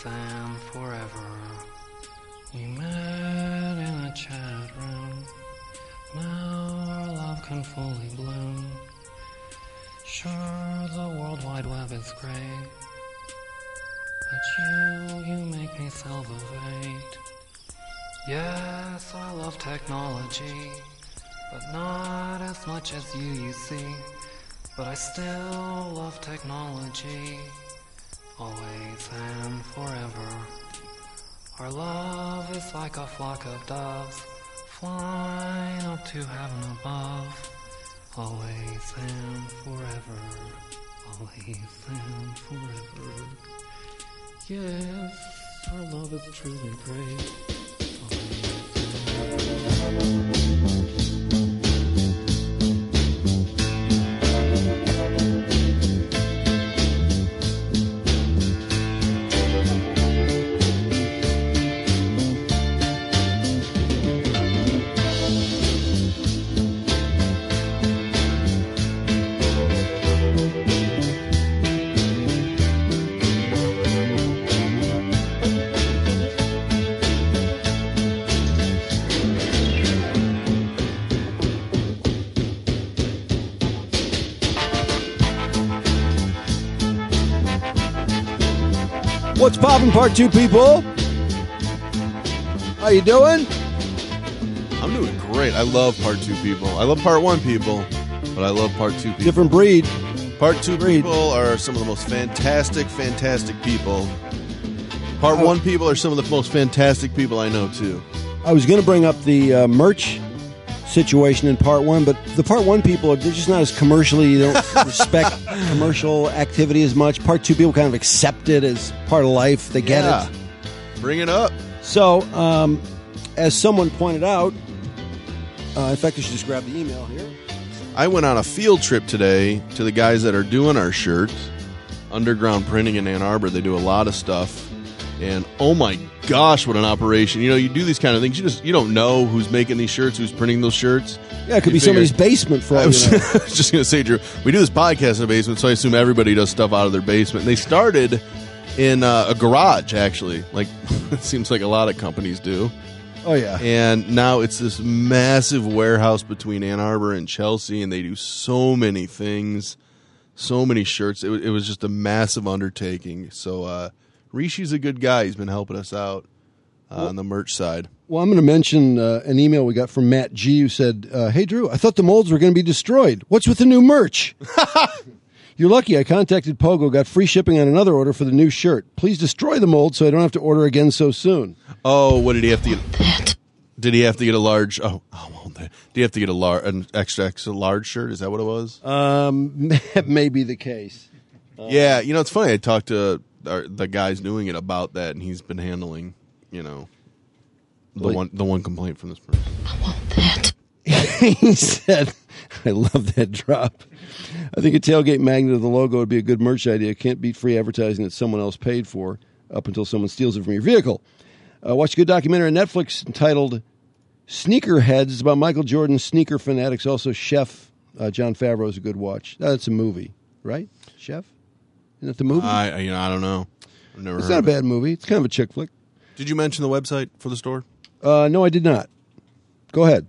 and forever. We met in a chat room. Now our love can fully bloom. Sure, the World Wide Web is great, but you make me salivate. Yes, I love technology, but not as much as you see. But I still love technology, always and forever. Our love is like a flock of doves, flying up to heaven above. Always and forever, always and forever. Yes, our love is truly great. What's poppin', part two, people? How you doing? I'm doing great. I love part two, people. I love part one, people, but I love part two, people. Different breed. Part two people are some of the most fantastic people. Part one people are some of the most fantastic people I know, too. I was going to bring up the merch situation in part one, but the part one people, they're just not as commercially, they don't respect commercial activity as much. Part two people kind of accept it as part of life. They get it. Bring it up. So, as someone pointed out, in fact, I should just grab the email here. I went on a field trip today to the guys that are doing our shirts, Underground Printing in Ann Arbor. They do a lot of stuff, and oh my gosh, what an operation. You know, you do these kind of things, you don't know who's making these shirts, who's printing those shirts. Yeah, it could be somebody's basement for all you know. I was just going to say, Drew, we do this podcast in a basement, so I assume everybody does stuff out of their basement. And they started in a garage, actually, like it seems like a lot of companies do. Oh, yeah. And now it's this massive warehouse between Ann Arbor and Chelsea, and they do so many things, so many shirts. It was just a massive undertaking. So Rishi's a good guy. He's been helping us out on the merch side. Well, I'm going to mention an email we got from Matt G, who said, hey, Drew, I thought the molds were going to be destroyed. What's with the new merch? You're lucky. I contacted Pogo, got free shipping on another order for the new shirt. Please destroy the mold so I don't have to order again so soon. Oh, what did he have to get? Did he have to get a large? Did he have to get an extra large shirt? Is that what it was? That may be the case. Yeah, you know, it's funny. I talked to the guys doing it about that, and he's been handling, you know, the one complaint from this person. I want that. He said, I love that drop. I think a tailgate magnet of the logo would be a good merch idea. Can't beat free advertising that someone else paid for up until someone steals it from your vehicle. Watch a good documentary on Netflix entitled Sneakerheads. It's about Michael Jordan's sneaker fanatics. Also, Chef Jon Favreau is a good watch. That's a movie, right? Chef? Isn't that the movie? I don't know. I've never It's heard not a of it. bad movie. It's kind of a chick flick. Did you mention the website for the store? No, I did not. Go ahead.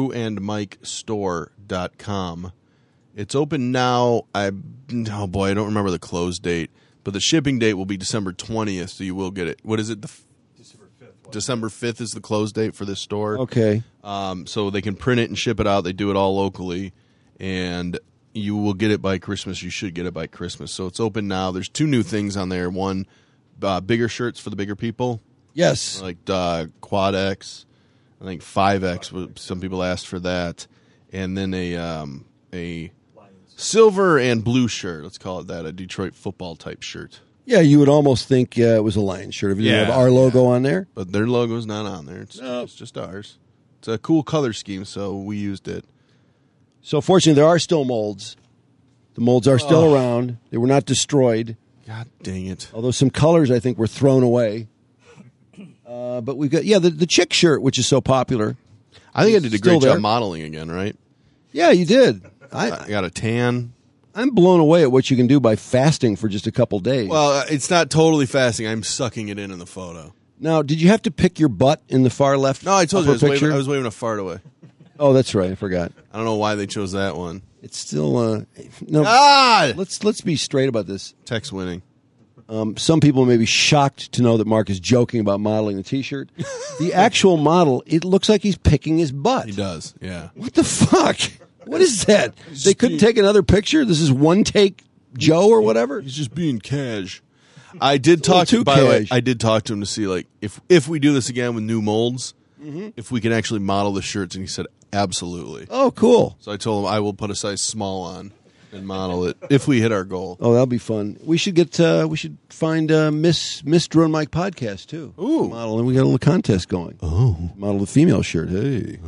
DrewandMikeStore.com. It's open now. I don't remember the close date, but the shipping date will be December 20th, so you will get it. What is it? December 5th. December 5th is the close date for this store. Okay. So they can print it and ship it out. They do it all locally, and you will get it by Christmas. You should get it by Christmas. So it's open now. There's two new things on there. One, bigger shirts for the bigger people. Yes. Like Quad X. I think 5X. Some people asked for that. And then a silver and blue shirt. Let's call it that. A Detroit football type shirt. Yeah, you would almost think it was a Lions shirt if you didn't have our logo on there. But their logo's not on there. It's just ours. It's a cool color scheme, so we used it. So fortunately, there are still molds. The molds are still around. They were not destroyed. God dang it. Although some colors, I think, were thrown away. But we've got, the chick shirt, which is so popular. I think I did a great Still there. job modeling again, right? Yeah, you did. I got a tan. I'm blown away at what you can do by fasting for just a couple days. Well, it's not totally fasting. I'm sucking it in the photo. Now, did you have to pick your butt in the far left? No, I told you picture? I was waving a fart away. Oh, that's right. I forgot. I don't know why they chose that one. It's still no. Ah! Let's be straight about this. Tex winning. Some people may be shocked to know that Mark is joking about modeling the T-shirt. The actual model, it looks like he's picking his butt. He does, yeah. What the fuck? What is that? They couldn't take another picture? This is one take Joe or whatever? He's just being cash. I did talk to by the way, I did talk to him to see like if we do this again with new molds, if we can actually model the shirts, and he said absolutely. Oh, cool. So I told him I will put a size small on and model it if we hit our goal. Oh, that'll be fun. We should find Miss Drone Mike podcast too. Ooh. Model, and we got a little contest going. Oh. Model the female shirt. Hey.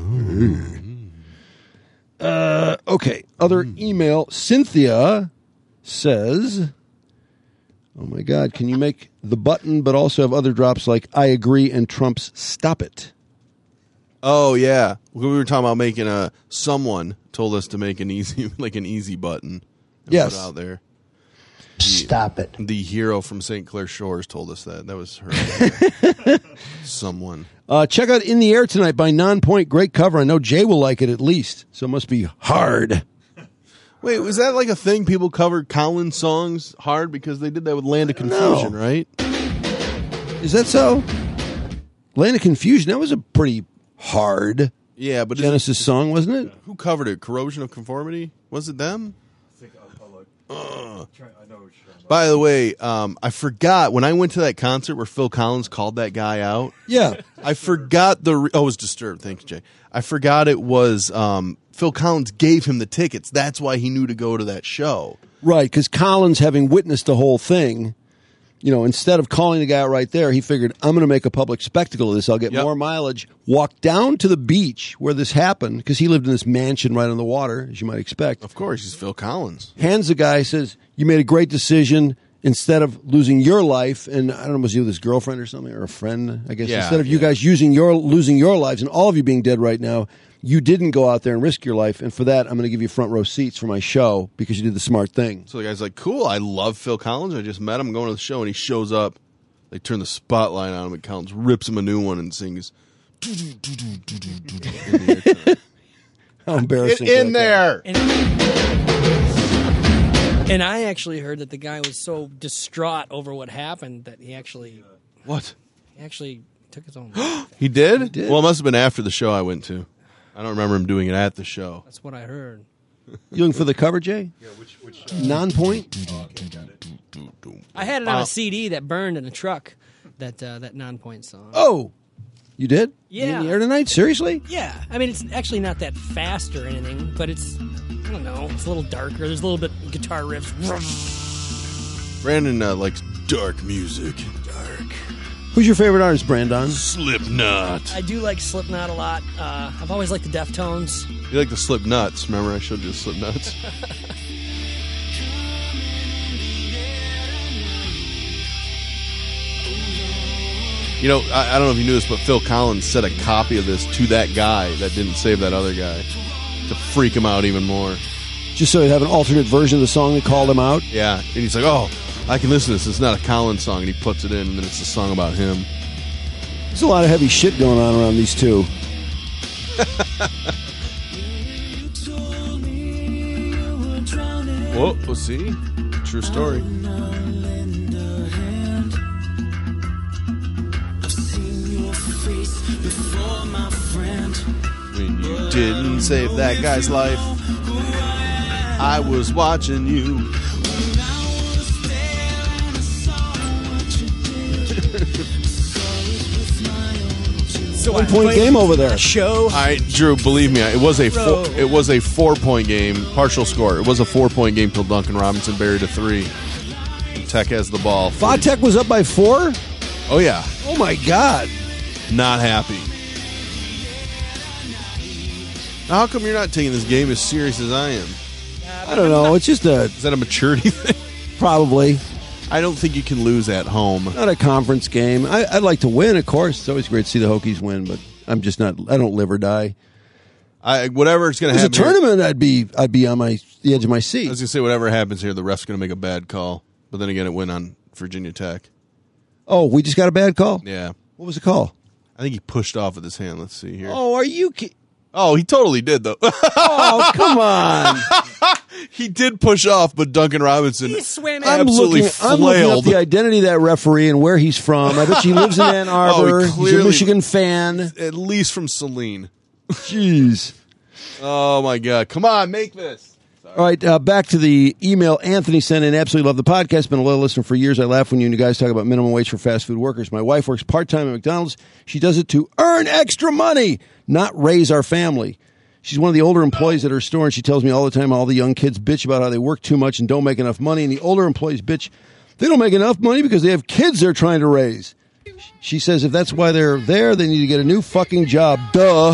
Okay. Other email. Cynthia says, oh my God, can you make the button but also have other drops like I agree and Trump's stop it? Oh yeah, we were talking about making someone told us to make an easy button. And yes, put out there. Stop it. The hero from St. Clair Shores told us that. That was her. Someone. Check out In the Air Tonight by Nonpoint. Great cover. I know Jay will like it at least, so it must be hard. Wait, was that like a thing? People covered Collins songs hard because they did that with Land of Confusion, right? Is that so? Land of Confusion, that was a pretty hard but Genesis song, wasn't it? Who covered it? Corrosion of Conformity? Was it them? I think I'll look. I know what you're talking about. By the way, I forgot when I went to that concert where Phil Collins called that guy out. Yeah. I forgot it was Disturbed. Thanks, Jay. I forgot it was Phil Collins gave him the tickets. That's why he knew to go to that show. Right, because Collins, having witnessed the whole thing, instead of calling the guy out right there, he figured, I'm going to make a public spectacle of this. I'll get more mileage. Walk down to the beach where this happened, because he lived in this mansion right on the water, as you might expect. Of course, he's Phil Collins. Hands the guy, says, you made a great decision. Instead of losing your life, and I don't know, was you with his girlfriend or something, or a friend, I guess. Instead of you guys losing your lives and all of you being dead right now, you didn't go out there and risk your life, and for that, I'm going to give you front row seats for my show because you did the smart thing. So the guy's like, cool, I love Phil Collins. I just met him going to the show, and he shows up. They turn the spotlight on him, and Collins rips him a new one and sings. How embarrassing. Get in there. And I actually heard that the guy was so distraught over what happened that he actually What? He actually took his own life. He did? Well, it must have been after the show I went to. I don't remember him doing it at the show. That's what I heard. You looking for the cover, Jay? Yeah, which Non-point? I had it on a CD that burned in a truck, that Non-Point song. Oh, you did? Yeah. In the Air Tonight? Seriously? Yeah. I mean, it's actually not that fast or anything, but it's, I don't know, it's a little darker. There's a little bit of guitar riffs. Brandon likes dark music. Dark. Who's your favorite artist, Brandon? Slipknot. I do like Slipknot a lot. I've always liked the Deftones. You like the Slipknots? Remember I showed you the Slipknots? You know, I don't know if you knew this, but Phil Collins sent a copy of this to that guy that didn't save that other guy to freak him out even more. Just so he'd have an alternate version of the song that called him out? Yeah, and he's like, oh, I can listen to this. It's not a Collins song. And he puts it in, and then it's a song about him. There's a lot of heavy shit going on around these two. Whoa, we'll see. True story. When you didn't save that guy's life, I was watching you. So 1 point game over there. Show. All right, Drew, believe me, it was a 4-point game, partial score. It was a 4-point game till Duncan Robinson buried a 3. Tech has the ball. Vatek was up by 4? Oh, yeah. Oh, my God. Not happy. Now, how come you're not taking this game as serious as I am? I don't know. It's just Is that a maturity thing? probably I don't think you can lose at home. not a conference game. I'd like to win, of course. It's always great to see the Hokies win, but I'm just not. I don't live or die. Whatever it's going to If it was happen. a tournament, I'd be on my the edge of my I seat. was going to say, whatever happens here, the ref's going to make a bad call. But then again, it went on Virginia Tech. Oh, we just got a bad call? Yeah. What was the call? I think he pushed off with his hand. Let's see here. Oh, are you Oh, he totally did, though. Oh, come on. He did push off, but Duncan Robinson He swam in. absolutely I'm looking up flailed. the identity of that referee and where he's from. I bet he lives in Ann Arbor. He's a clearly- Michigan fan. At least from Saline. Jeez. Oh, my God. Come on, make this. All right, back to the email Anthony sent in. Absolutely love the podcast. Been a loyal listener for years. I laugh when you guys talk about minimum wage for fast food workers. My wife works part-time at McDonald's. She does it to earn extra money, not raise our family. She's one of the older employees at her store, and she tells me all the time all the young kids bitch about how they work too much and don't make enough money. And the older employees bitch, they don't make enough money because they have kids they're trying to raise. She says if that's why they're there, they need to get a new fucking job. Duh.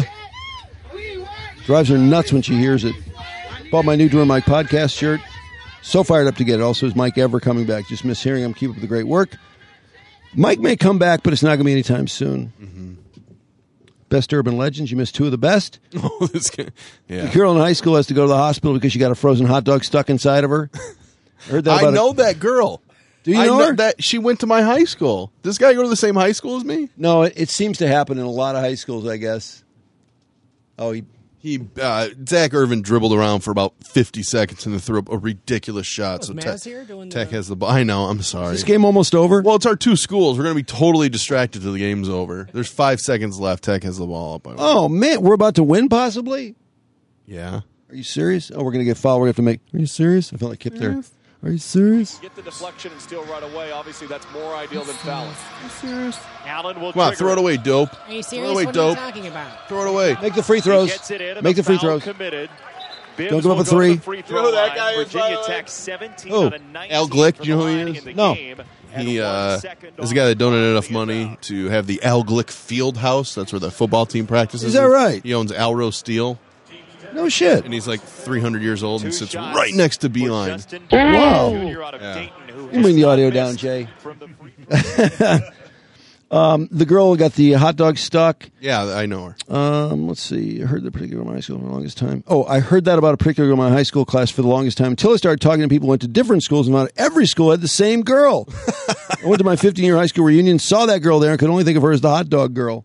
Drives her nuts when she hears it. Bought my new Doing Mike podcast shirt. So fired up to get it. Also, is Mike ever coming back? Just miss hearing him. Keep up the great work. Mike may come back, but it's not going to be anytime soon. Mm-hmm. Best urban legends. You missed two of the best. Oh, this guy. The Yeah. girl in high school has to go to the hospital because she got a frozen hot dog stuck inside of her. I heard that I about know that girl. Do you I know her? That she went to my high school. Does this guy go to the same high school as me? No, it seems to happen in a lot of high schools, I guess. Oh, Zach Irvin dribbled around for about 50 seconds and then threw up a ridiculous shot. Was So Maz here doing Tech the- has the ball. I know. I'm sorry. this game almost over? Well, it's our two schools. We're going to be totally distracted till the game's over. There's 5 seconds left. Tech has the ball up. Oh, man, we're about to win, possibly? Yeah. Are you serious? Oh, we're going to get fouled. We're going to have to make... Are you serious? I felt like Kip there. Are you serious? Get the deflection and still right away. Obviously, that's more ideal than fouling. Allen will Come on, trigger throw it away, dope. Are you Throw serious? it away, What dope. are you talking about? Throw it away. Make the free He throws. gets it in and Make a the free foul throws. committed. Bibbs Don't give up will a go to three. the free throw You know who that line. guy is, by Virginia the way? Tech 17 Oh. out of 19 Al Glick, from do you know who he the line is? in the No. game, and He 1 second is a guy that off donated to enough get money fouled. to have the Al Glick Field House. That's where the football team practices. Is that right? He owns Alro Steel, No shit. and he's like 300 years old and Two sits shots right next to for Beeline. Justin Wow. Jr. out of Yeah. Dayton, who You bring the has audio not down, missed Jay. from the free- The girl got the hot dog stuck. Yeah, I know her. Let's see. I heard that particular girl in my high school for the longest time. Oh, I heard that about a particular girl in my high school class for the longest time until I started talking to people who went to different schools, and not every school had the same girl. I went to my 15-year high school reunion, saw that girl there, and could only think of her as the hot dog girl.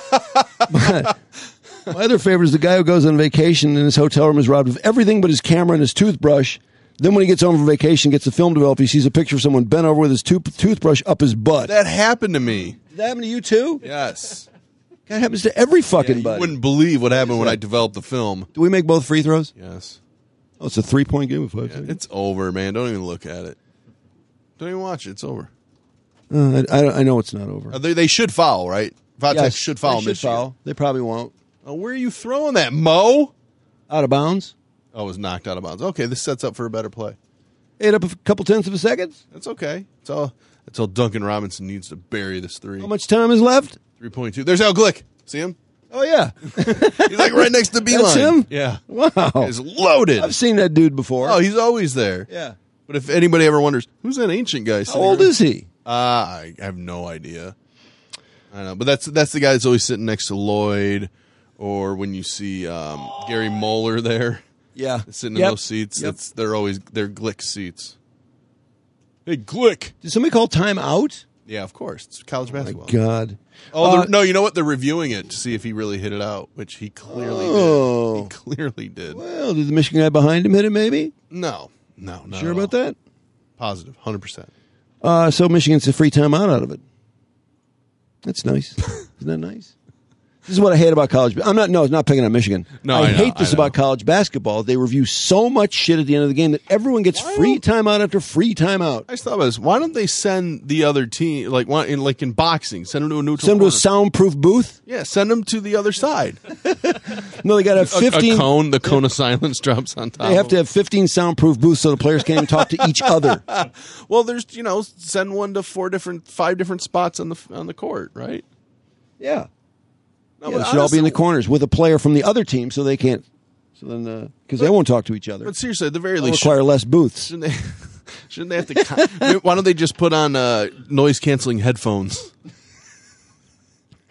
My other favorite is the guy who goes on vacation and his hotel room is robbed of everything but his camera and his toothbrush. Then when he gets home from vacation, gets the film developed, he sees a picture of someone bent over with his toothbrush up his butt. That happened to me. Did that happen to you too? Yes. That happens to every fucking You buddy. wouldn't believe what happened when I developed the film. Do we make both free throws? Yes. Oh, it's a 3-point game with 5 seconds. It's over, man. Don't even look at it. Don't even watch it. It's over. I know it's not over. They should foul, right? Vodtech Yes, should foul they should Michigan. foul. They probably won't. Oh, where are you throwing that, Mo? Out of bounds. Oh, it was knocked out of bounds. Okay, this sets up for a better play. Ate up a couple tenths of a second. That's okay. It's all Duncan Robinson needs to bury this three. How much time is left? 3.2. There's Al Glick. See him? Oh, yeah. He's like right next to Beeline. That's him? Yeah. Wow. He's loaded. I've seen that dude before. Oh, he's always there. yeah. But if anybody ever wonders, who's that ancient guy? How old is he? I have no idea. I know, but that's the guy that's always sitting next to Lloyd, or when you see Gary Moeller there Yeah. sitting in those seats. Yep. They're Glick seats. Hey, Glick. Did somebody call time out? Yeah, of course. It's college basketball. God. Oh, no, you know what? They're reviewing it to see if he really hit it out, which he clearly Oh. did. He clearly did. Well, did the Michigan guy behind him hit it, maybe? No. Sure about that? Positive, 100%. So Michigan's a free timeout out of it. That's nice. Isn't that nice? This is what I hate about college. It's not picking on Michigan. No, I I know, hate this I know. about college basketball. They review so much shit at the end of the game that everyone gets free timeout after free timeout. I just thought about this. Why don't they send the other team, like in boxing, send them to a neutral Send them to a corner? soundproof booth? Yeah, send them to the other side. No, they got to have 15. The cone of silence drops on top. They have to have 15 soundproof booths so the players can't even talk to each other. Well, there's send one to 5 different spots on the court, right? Yeah. No, Yeah, but they should all be in the honestly- corners with a player from the other team so they can't. So then, because they won't talk to each other. But seriously, at the very They'll least, require less booths. shouldn't they have to? Why don't they just put on noise canceling headphones?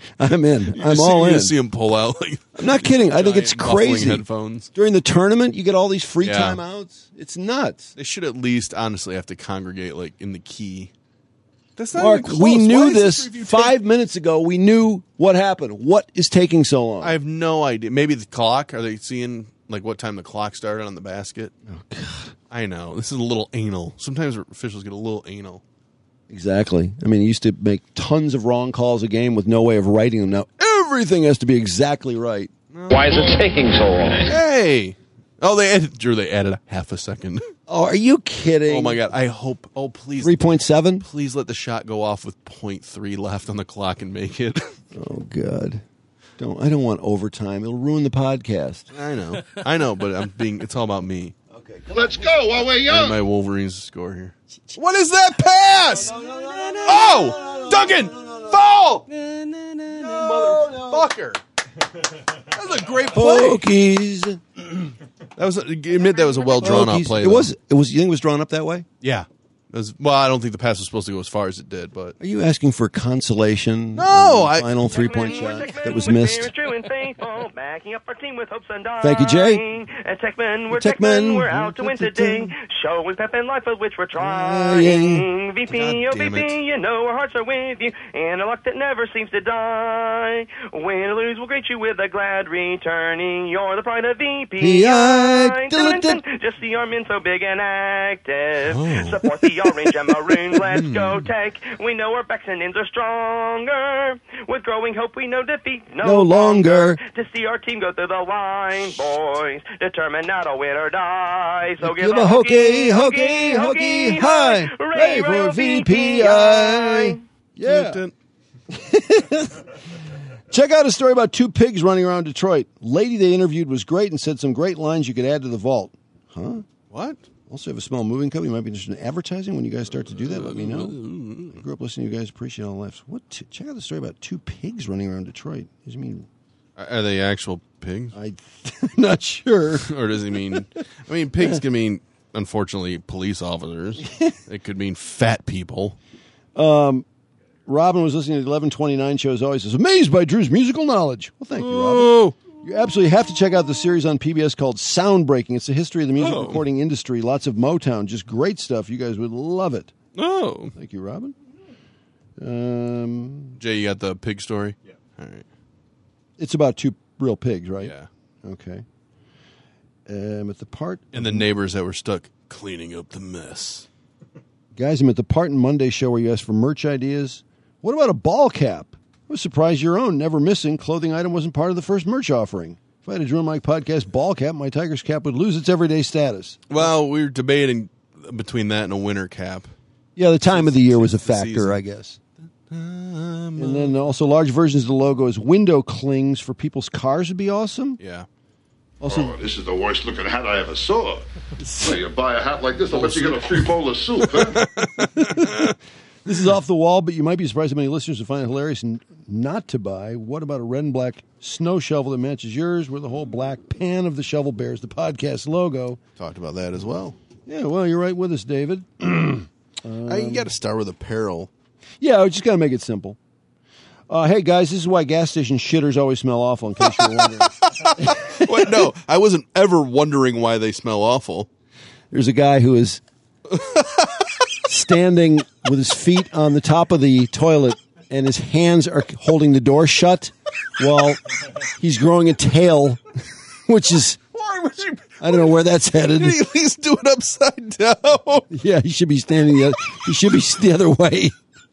I'm in. I'm all in. You see him pull out like. I'm not kidding. I think it's giant muffling crazy. Headphones. During the tournament, you get all these free Yeah. timeouts. It's nuts. They should at least honestly have to congregate like in the key. That's not Mark, even close. we Why knew is this review 5 minutes ago. We knew what happened. What is taking so long? I have no idea. Maybe the clock. Are they seeing like what time the clock started on the basket? Oh, God. I know. This is a little anal. Sometimes officials get a little anal. Exactly. I mean, he used to make tons of wrong calls a game with no way of writing them. Now everything has to be exactly right. Why is it taking so long? Hey. Oh, they added half a second. Oh, are you kidding? Oh my God! I hope. Oh, please. 3.7. Please let the shot go off with 0.3 left on the clock and make it. Oh God. I don't want overtime. It'll ruin the podcast. I know, but it's all about me. Okay. Let's go while we're young. And my Wolverines score here. What is that pass? Oh, Duncan, foul! Motherfucker. That was a great play. Hokies. Admit that was a well drawn out play. It was. You think it was drawn up that way? Yeah. Well, I don't think the pass was supposed to go as far as it did, but Are you asking for consolation? No, on the final 3-point shot that was missed. Backing up our team with hopes and Thank you, Jay. And Techmen, we're Techmen. Techmen, we're out to win today. Showing pep and life of which we're trying. VP, oh God damn VP, it. you know our hearts are with you, and a luck that never seems to die. Win or lose, we'll greet you with a glad returning. You're the pride of VPI. Just see our men so big and active. Support the orange and maroons. Let's go Tech. We know our backs and ends are stronger. With growing hope, we know defeat No longer. To see our team go through the line, boys, determined now to win or die. So Give a hokey, hi. Ray for VPI. Yeah. Check out a story about two pigs running around Detroit. Lady they interviewed was great and said some great lines you could add to the vault. Huh? What? Also have a small moving company. You might be interested in advertising. When you guys start to do that, let me know. I grew up listening to you guys. Appreciate all the laughs. Check out the story about two pigs running around Detroit. Does he mean... Are they actual pigs? I'm not sure. Or does he mean... I mean, pigs can mean, unfortunately, police officers. It could mean fat people. Robin was listening to the 1129 show as always. Says, amazed by Drew's musical knowledge. Well, thank you, Robin. You absolutely have to check out the series on PBS called Sound Breaking. It's the history of the music recording industry. Lots of Motown. Just great stuff. You guys would love it. Oh. Thank you, Robin. Jay, you got the pig story? Yeah. All right. It's about two real pigs, right? Yeah. Okay. At the part... And the neighbors that were stuck cleaning up the mess. Guys, I'm at the part in Monday show where you asked for merch ideas. What about a ball cap? I was surprised your own, never missing, clothing item wasn't part of the first merch offering. If I had a Drew and Mike podcast ball cap, my Tigers cap would lose its everyday status. Well, we were debating between that and a winter cap. Yeah, the time of the year was a factor, season. I guess. And then also large versions of the logo as window clings for people's cars would be awesome. Yeah. Also, This is the worst looking hat I ever saw. So you buy a hat like this, I'll let you get a free bowl of soup. Huh? this is off the wall, but you might be surprised how many listeners would find it hilarious and not to buy. What about a red and black snow shovel that matches yours, where the whole black pan of the shovel bears the podcast logo? Talked about that as well. Yeah, well, you're right with us, David. You got to start with apparel. Yeah, I just got to make it simple. Hey, guys, this is why gas station shitters always smell awful, in case you're wondering. Wait, no, I wasn't ever wondering why they smell awful. There's a guy who is standing with his feet on the top of the toilet, and his hands are holding the door shut while he's growing a tail, which is... Why would you... I don't know where that's headed. Can you at least do it upside down? Yeah, he should be standing he should be the other way.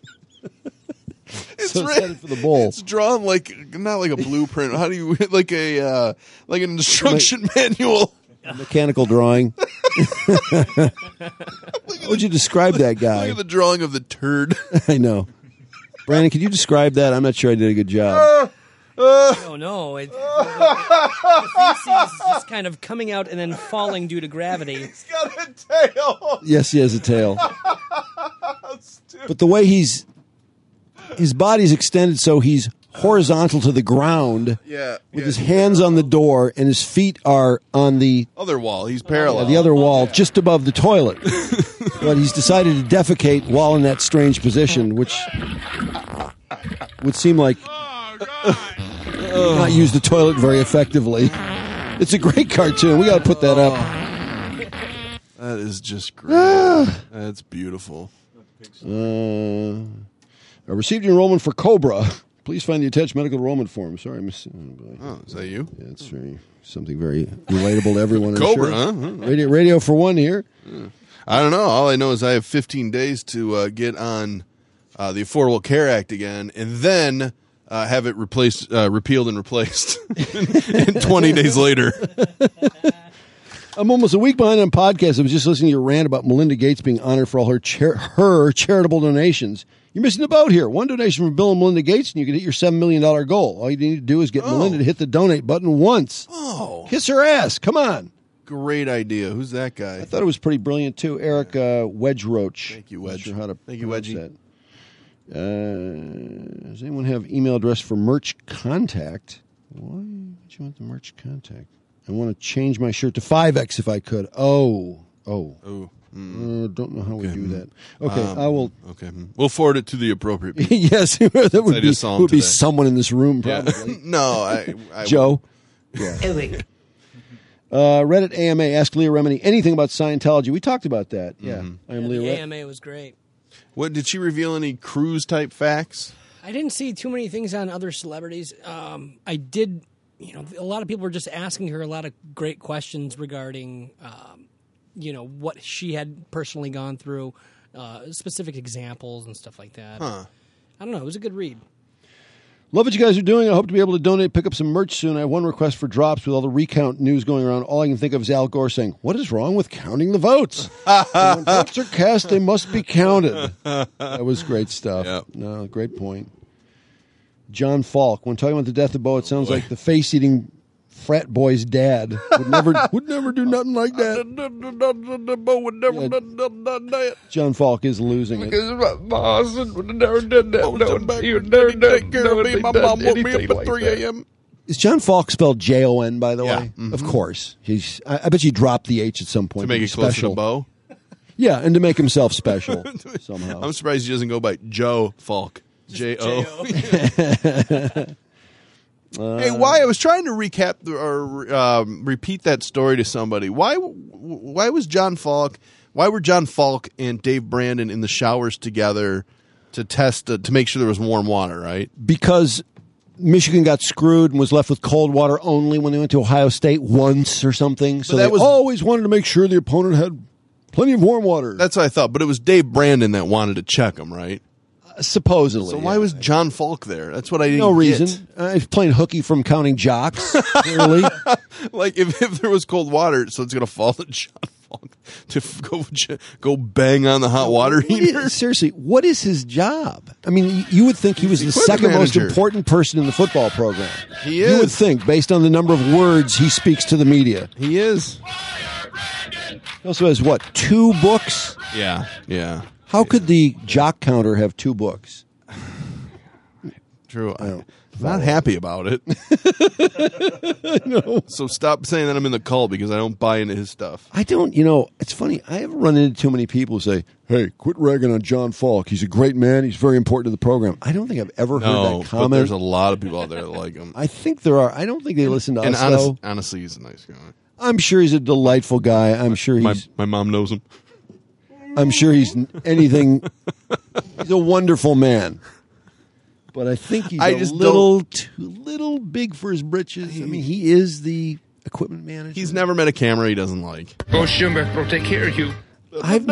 It's headed for the bowl. It's drawn like not like a blueprint. How do you like an instruction manual? A mechanical drawing. How would you describe that guy? Look at the drawing of the turd. I know. Brandon, can you describe that? I'm not sure I did a good job. Oh, no. The feces is just kind of coming out and then falling due to gravity. He's got a tail. Yes, he has a tail. But the way his body's extended so he's horizontal to the ground with his hands on the door and his feet are on the other wall. He's parallel. The other wall, just above the toilet. But he's decided to defecate while in that strange position, which would seem like Not use the toilet very effectively. It's a great cartoon. We got to put that up. That is just great. That's beautiful. I received your enrollment for Cobra. Please find the attached medical enrollment form. Sorry, Miss. Oh, is that you? Yeah, it's something very relatable to everyone. Cobra, sure. huh? Radio for one here. I don't know. All I know is I have 15 days to get on the Affordable Care Act again, and then have it repealed and replaced. And 20 days later. I'm almost a week behind on podcasts. I was just listening to your rant about Melinda Gates being honored for all her charitable donations. You're missing the boat here. One donation from Bill and Melinda Gates, and you can hit your $7 million goal. All you need to do is get Melinda to hit the donate button once. Oh. Kiss her ass. Come on. Great idea. Who's that guy? I thought it was pretty brilliant, too. Eric Wedgeroach. Thank you, Wedge. Not sure how to Thank you, pronounce Wedgie. that. Does anyone have email address for merch contact? Why would you want the merch contact? I want to change my shirt to 5X if I could. Oh. Don't know how we do that. Okay, I will. Okay, we'll forward it to the appropriate people. Yes, that would be today. someone in this room, probably. Yeah. No, I Joe. Yeah. Reddit AMA, ask Leah Remini anything about Scientology. We talked about that. Yeah, I am Leah. The AMA was great. What did she reveal? Any cruise type facts? I didn't see too many things on other celebrities. I did. A lot of people were just asking her a lot of great questions regarding, what she had personally gone through, specific examples and stuff like that. Huh. I don't know. It was a good read. Love what you guys are doing. I hope to be able to donate, pick up some merch soon. I have one request for drops with all the recount news going around. All I can think of is Al Gore saying, "What is wrong with counting the votes? When votes are cast, they must be counted." That was great stuff. Yep. No, great point. John Falk, when talking about the death of Bo, it sounds like the face-eating frat boy's dad would never do nothing like that. Bo would never done that. John Falk is losing it. My husband would have never done that. He would never take care of me. My mom woke me up at 3 a.m. Is John Falk spelled Jon, by the Yeah. way? Mhm. Of course. I bet you dropped the H at some point. To make it closer to Bo? Yeah, and to make himself special somehow. I'm surprised he doesn't go by Joe Falk. J-O. Hey, why? I was trying to recap or repeat that story to somebody. Why was John Falk? Why were John Falk and Dave Brandon in the showers together to test to make sure there was warm water? Right? Because Michigan got screwed and was left with cold water only when they went to Ohio State once or something. So they always wanted to make sure the opponent had plenty of warm water. That's what I thought. But it was Dave Brandon that wanted to check him, right? Supposedly. So why was John Falk there? That's what I didn't No get. reason. He's playing hooky from counting jocks, clearly. Like, if there was cold water, so it's going to fall to John Falk to go bang on the hot water heater? Seriously, what is his job? I mean, you would think he was the second most important person in the football program. He is. You would think, based on the number of words he speaks to the media. He is. He also has, 2 books? Yeah. How could the jock counter have 2 books? True. I'm not happy about it. No. So stop saying that I'm in the cult because I don't buy into his stuff. I don't, it's funny. I haven't run into too many people who say, "Hey, quit ragging on John Falk. He's a great man. He's very important to the program." I don't think I've ever heard that comment. But there's a lot of people out there that like him. I think there are. I don't think they listen to us, though. Honestly, he's a nice guy. I'm sure he's a delightful guy. I'm sure he's... My mom knows him. I'm sure he's anything. He's a wonderful man. But I think he's a little too big for his britches. I mean, he is the equipment manager. He's never met a camera he doesn't like. Bo Schumberg will take care of you. I've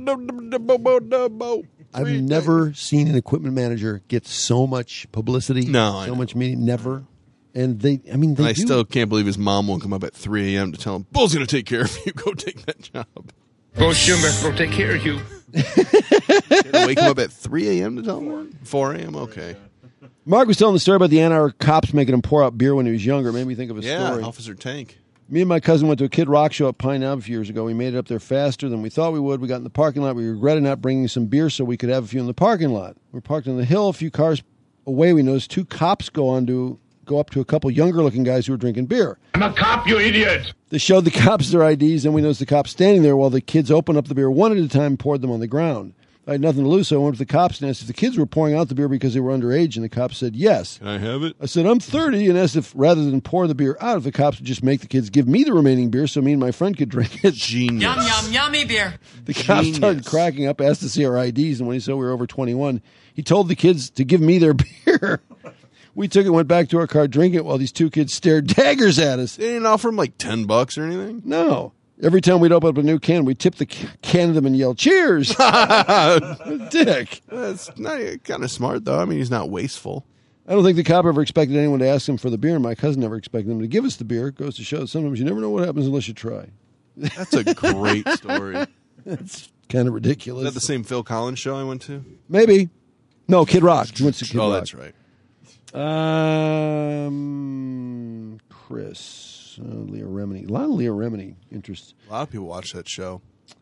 never seen an equipment manager get so much publicity. No, so much media. Never. And they I still can't believe his mom woke him up at 3 a.m. to tell him, "Bull's going to take care of you. Go take that job." Bo Schumberg will take care of you. Wake him up at 3 a.m. to tell him? 4 a.m.? Okay. Mark was telling the story about the Ann Arbor cops making him pour out beer when he was younger. It made me think of a story. Yeah, Officer Tank. Me and my cousin went to a Kid Rock show at Pine Ave a few years ago. We made it up there faster than we thought we would. We got in the parking lot. We regretted not bringing some beer so we could have a few in the parking lot. We were parked on the hill. A few cars away, we noticed 2 cops go up to a couple younger-looking guys who were drinking beer. I'm a cop, you idiot! They showed the cops their IDs, and we noticed the cops standing there while the kids opened up the beer one at a time and poured them on the ground. I had nothing to lose, so I went to the cops and asked if the kids were pouring out the beer because they were underage, and the cops said yes. Can I have it? I said, I'm 30, and asked if rather than pour the beer out, if the cops would just make the kids give me the remaining beer so me and my friend could drink it. Genius. Yum, yum, yummy beer. The cops started cracking up, asked to see our IDs, and when he saw we were over 21, he told the kids to give me their beer. We took it, went back to our car, drinking it while these two kids stared daggers at us. They didn't offer him like $10 or anything? No. Every time we'd open up a new can, we'd tip the can to them and yell, cheers! Dick. That's not kind of smart, though. I mean, he's not wasteful. I don't think the cop ever expected anyone to ask him for the beer. My cousin never expected them to give us the beer. It goes to show that sometimes you never know what happens unless you try. That's a great story. That's kind of ridiculous. Is that the same Phil Collins show I went to? Maybe. No, Kid Rock. He went to Kid Rock. That's right. Chris. Leah Remini. A lot of Leah Remini interest. A lot of people watch that show.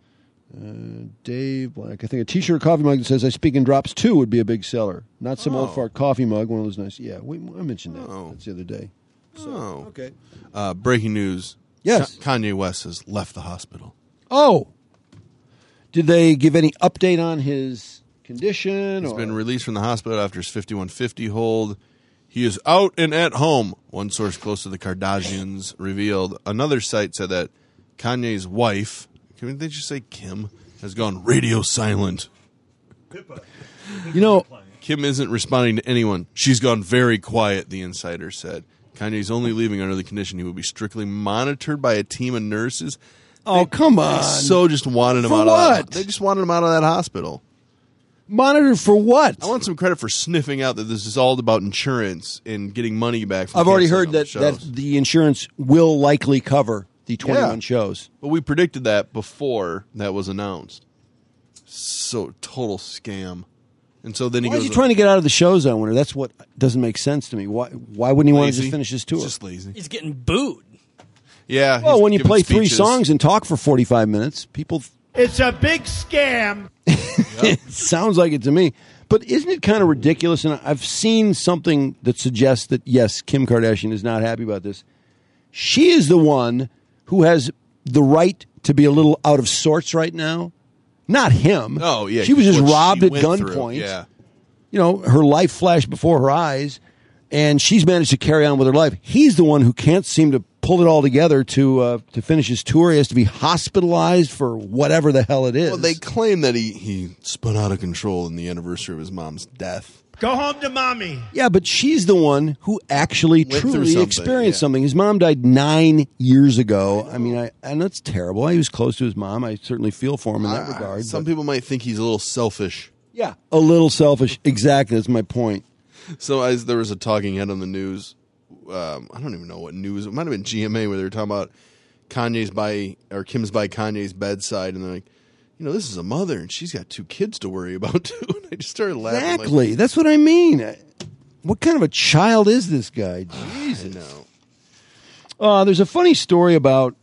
Dave Black. I think a T-shirt or coffee mug that says "I speak in drops too" would be a big seller. Not some old fart coffee mug. One of those nice. Yeah, I mentioned that. That's the other day. So, okay. Breaking news. Yes. Kanye West has left the hospital. Oh. Did they give any update on his condition? He's been released from the hospital after his 5150 hold. He is out and at home, one source close to the Kardashians revealed. Another site said that Kanye's wife, can they just say Kim, has gone radio silent. You know, Kim isn't responding to anyone. She's gone very quiet, the insider said. Kanye's only leaving under the condition he will be strictly monitored by a team of nurses. Oh, come on. So just wanted him For out what? of that. They just wanted him out of that hospital. Monitored for what? I want some credit for sniffing out that this is all about insurance and getting money back from I've already canceling heard all the that shows. the insurance will likely cover the 21 shows. But we predicted that before that was announced. So total scam. And so then he Why goes, is he trying to get out of the shows, I wonder? That's what doesn't make sense to me. Why wouldn't he want to Lazy. just finish his tour? He's just lazy. He's getting booed. Yeah. Well, he's when you giving play 3 speeches. songs and talk for 45 minutes, people... It's a big scam. It sounds like it to me. But isn't it kind of ridiculous? And I've seen something that suggests that, yes, Kim Kardashian is not happy about this. She is the one who has the right to be a little out of sorts right now. Not him. Oh, yeah. She was just what robbed she at went through. gunpoint. Yeah. You know, her life flashed before her eyes, and she's managed to carry on with her life. He's the one who can't seem to pull it all together to finish his tour. He has to be hospitalized for whatever the hell it is. Well, they claim that he spun out of control in the anniversary of his mom's death. Go home to mommy. Yeah, but she's the one who actually Went through truly something, experienced yeah. something. His mom died 9 years ago. I mean, and that's terrible. He was close to his mom. I certainly feel for him in that regard. Some people might think he's a little selfish. Yeah, a little selfish. Exactly. That's my point. So there was a talking head on the news. I don't even know what news. It might have been GMA where they were talking about Kim's by Kanye's bedside, and they're like, you know, this is a mother, and she's got 2 kids to worry about too. And I just started laughing. Exactly. That's what I mean. What kind of a child is this guy? Jesus. There's a funny story about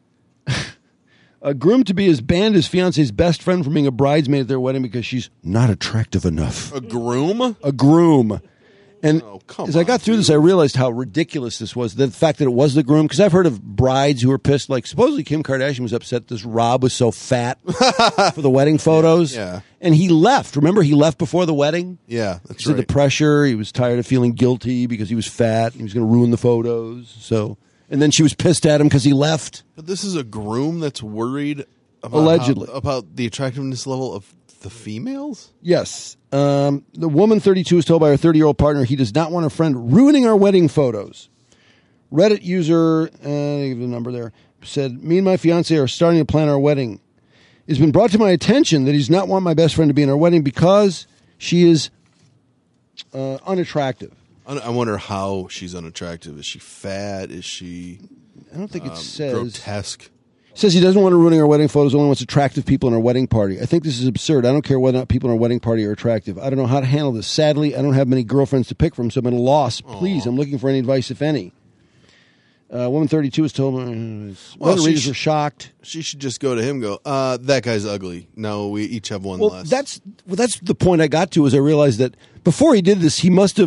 a groom-to-be has banned his fiance's best friend from being a bridesmaid at their wedding because she's not attractive enough. A groom? A groom. And come as I got through this, I realized how ridiculous this was. The fact that it was the groom, because I've heard of brides who were pissed. Like, supposedly Kim Kardashian was upset this Rob was so fat for the wedding photos. Yeah. And he left. Remember, he left before the wedding? Yeah, that's Because of right. the pressure. He was tired of feeling guilty because he was fat. He was going to ruin the photos. So, and then she was pissed at him because he left. But this is a groom that's worried about Allegedly. about the attractiveness level of the females? Yes. The woman, 32, was told by her 30-year-old partner he does not want her friend ruining our wedding photos. Reddit user, I give the number there, said, me and my fiance are starting to plan our wedding. It's been brought to my attention that he does not want my best friend to be in our wedding because she is unattractive. I wonder how she's unattractive. Is she fat? Is she I don't think it says. grotesque? Says he doesn't want her ruining our wedding photos, only wants attractive people in our wedding party. I think this is absurd. I don't care whether or not people in our wedding party are attractive. I don't know how to handle this. Sadly, I don't have many girlfriends to pick from, so I'm at a loss. Please, I'm looking for any advice, if any. Woman 32 was told, Well, readers were shocked. She should just go to him and go, that guy's ugly. No, we each have one Well, less. that's the point I got to, is I realized that before he did this, he must have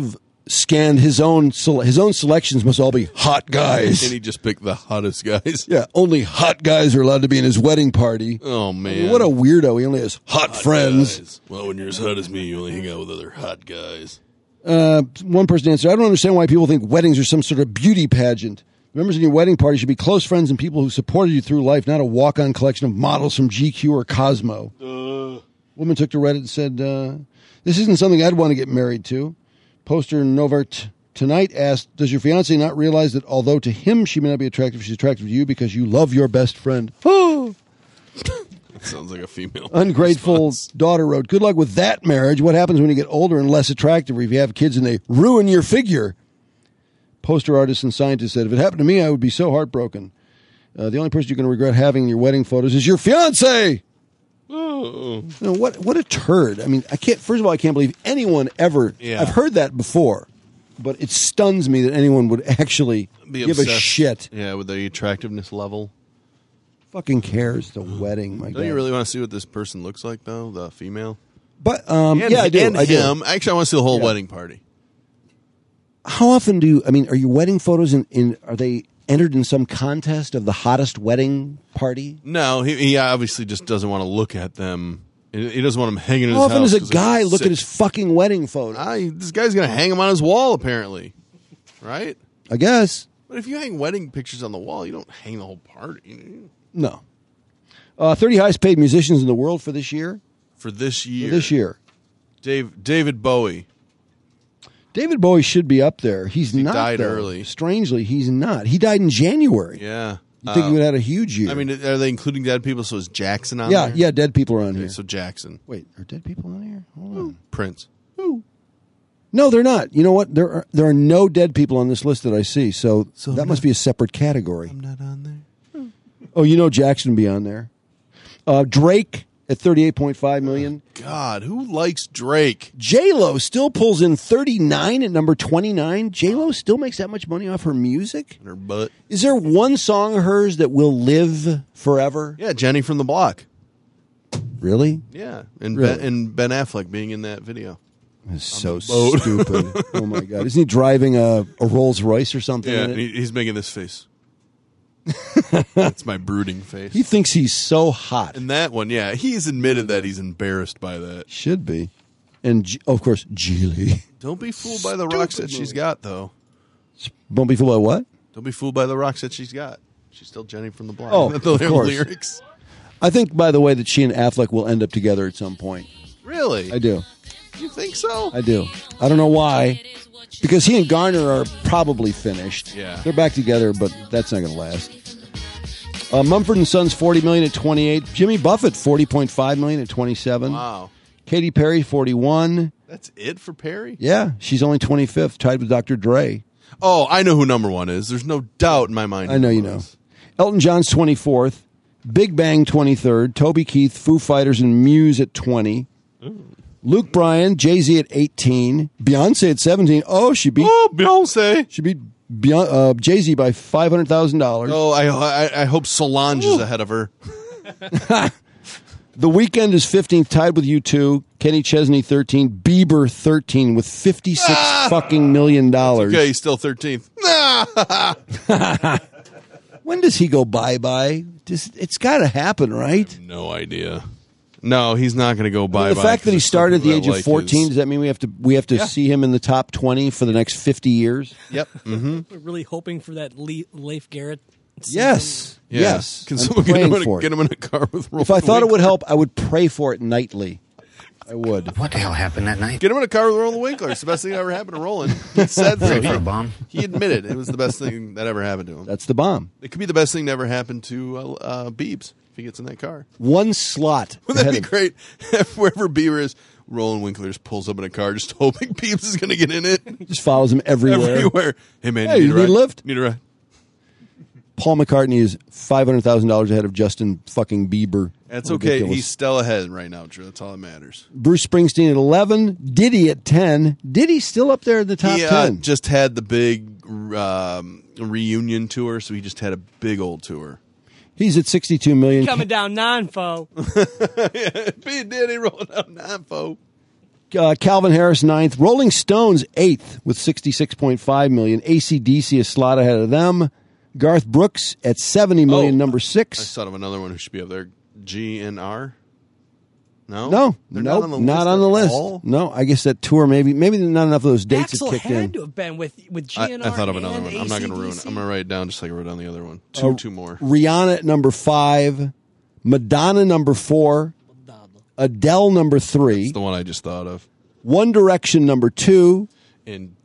scanned his own selections must all be hot guys. And he just picked the hottest guys. Yeah, only hot guys are allowed to be in his wedding party. Oh, man. I mean, what a weirdo. He only has hot friends. Guys. Well, when you're as hot as me, you only hang out with other hot guys. One person answered, I don't understand why people think weddings are some sort of beauty pageant. Members of your wedding party should be close friends and people who supported you through life, not a walk-on collection of models from GQ or Cosmo. Woman took to Reddit and said, this isn't something I'd want to get married to. Poster Novart tonight asked, does your fiancé not realize that although to him she may not be attractive, she's attractive to you because you love your best friend? Oh! Sounds like a female. Ungrateful response. daughter wrote, good luck with that marriage. What happens when you get older and less attractive, or if you have kids and they ruin your figure? Poster artist and scientist said, if it happened to me, I would be so heartbroken. The only person you're going to regret having in your wedding photos is your fiancé. Oh. You know, what a turd. I mean, first of all, I can't believe anyone ever, I've heard that before, but it stuns me that anyone would actually give a shit. Yeah, with the attractiveness level. Fucking cares, the wedding, my God. Don't you really want to see what this person looks like, though, the female? But, yeah, I do. And I do. him. Actually, I want to see the whole wedding party. How often are your wedding photos are they entered in some contest of the hottest wedding party? No, he obviously just doesn't want to look at them. He doesn't want them hanging in his How house. often does a 'cause guy they're look sick. at his fucking wedding photo? This guy's going to hang them on his wall, apparently. Right? I guess. But if you hang wedding pictures on the wall, you don't hang the whole party. No. 30 highest paid musicians in the world for this year? For this year. David Bowie. David Bowie should be up there. He not. Died though. early. Strangely, he's not. He died in January. Yeah. You think he would have had a huge year? I mean, are they including dead people? So is Jackson on there? Yeah, dead people are on here. So Jackson. Wait, are dead people on here? Hold on. Prince. No, they're not. You know what? There are no dead people on this list that I see. So that must be a separate category. I'm not on there. Oh, you know Jackson would be on there. Drake at 38.5 million. God, who likes Drake? J-Lo still pulls in 39 at number 29. J-Lo still makes that much money off her music? Her butt. Is there one song of hers that will live forever? Yeah, Jenny from the Block. Really? Yeah, and Really? Ben Affleck being in that video. It's so stupid. Oh, my God. Isn't he driving a Rolls Royce or something? Yeah, in it? he's making this face. That's my brooding face. He thinks he's so hot. In that one, yeah, he's admitted that he's embarrassed by that. Should be. And, of course, Geely. Don't be fooled by the rocks that she's got, though. Don't be fooled by what? Don't be fooled by the rocks that she's got. She's still Jenny from the Block. Oh, Isn't that of the course. lyrics? I think, by the way, that she and Affleck will end up together at some point. Really? I do. You think so? I do. I don't know why. Because he and Garner are probably finished. Yeah. They're back together, but that's not going to last. Mumford & Sons, $40 million at 28. Jimmy Buffett, $40.5 million at 27. Wow. Katy Perry, 41. That's it for Perry? Yeah, she's only 25th, tied with Dr. Dre. Oh, I know who number one is. There's no doubt in my mind. I know you know. Elton John's 24th. Big Bang, 23rd. Toby Keith, Foo Fighters, and Muse at 20. Ooh. Luke Bryan, Jay-Z at 18. Beyonce at 17. Oh, she beat... Oh, Beyonce. She beat Jay-Z by $500,000. Oh, I hope Solange is ahead of her. The Weeknd is 15th, tied with U2. Kenny Chesney, 13. Bieber, 13, with $56 fucking million. Okay, he's still 13th. When does he go bye-bye? It's got to happen, right? No idea. No, he's not going to go bye-bye. The fact that he started at the age of 14, does that mean we have to see him in the top 20 for the next 50 years? Yep. Mm-hmm. We're really hoping for that Leif Garrett. Yes. Yeah. Yes. Can I'm someone praying get for it. him in a car with Roland If I thought it would Winkler? help, I would pray for it nightly. I would. What the hell happened that night? Get him in a car with Roland Winkler. It's the best thing that ever happened to Roland. He said so. For a bomb? He admitted it was the best thing that ever happened to him. That's the bomb. It could be the best thing that ever happened to Biebs if he gets in that car. One slot. Wouldn't that be ahead of- great? If wherever Bieber is, Roland Winkler just pulls up in a car just hoping Biebs is going to get in it. Just follows him everywhere. Everywhere. Hey, man, Hey, you you need a need a ride? lift? Need a ride? Paul McCartney is $500,000 ahead of Justin fucking Bieber. That's Ridiculous. okay. He's still ahead right now, Drew. That's all that matters. Bruce Springsteen at 11. Diddy at 10. Diddy's still up there in the top He 10. just had the big reunion tour, so he just had a big old tour. He's at $62 million. Coming down non-fo. P. Diddy rolling out 9-4. Calvin Harris 9th. Rolling Stones 8th with 66.5 million. AC/DC is slot ahead of them. Garth Brooks at 70 million, number 6. I thought of another one who should be up there. GNR? No? No, They're nope, not on the list. No, I guess that tour, maybe not enough of those dates Axl have kicked had in. to have been with GNR. I thought of another and one. I'm not going to ruin it. AC/DC. I'm going to write it down just like I wrote down the other one. Two more. Rihanna at number 5. Madonna number 4. Adele number 3. That's the one I just thought of. One Direction number 2. And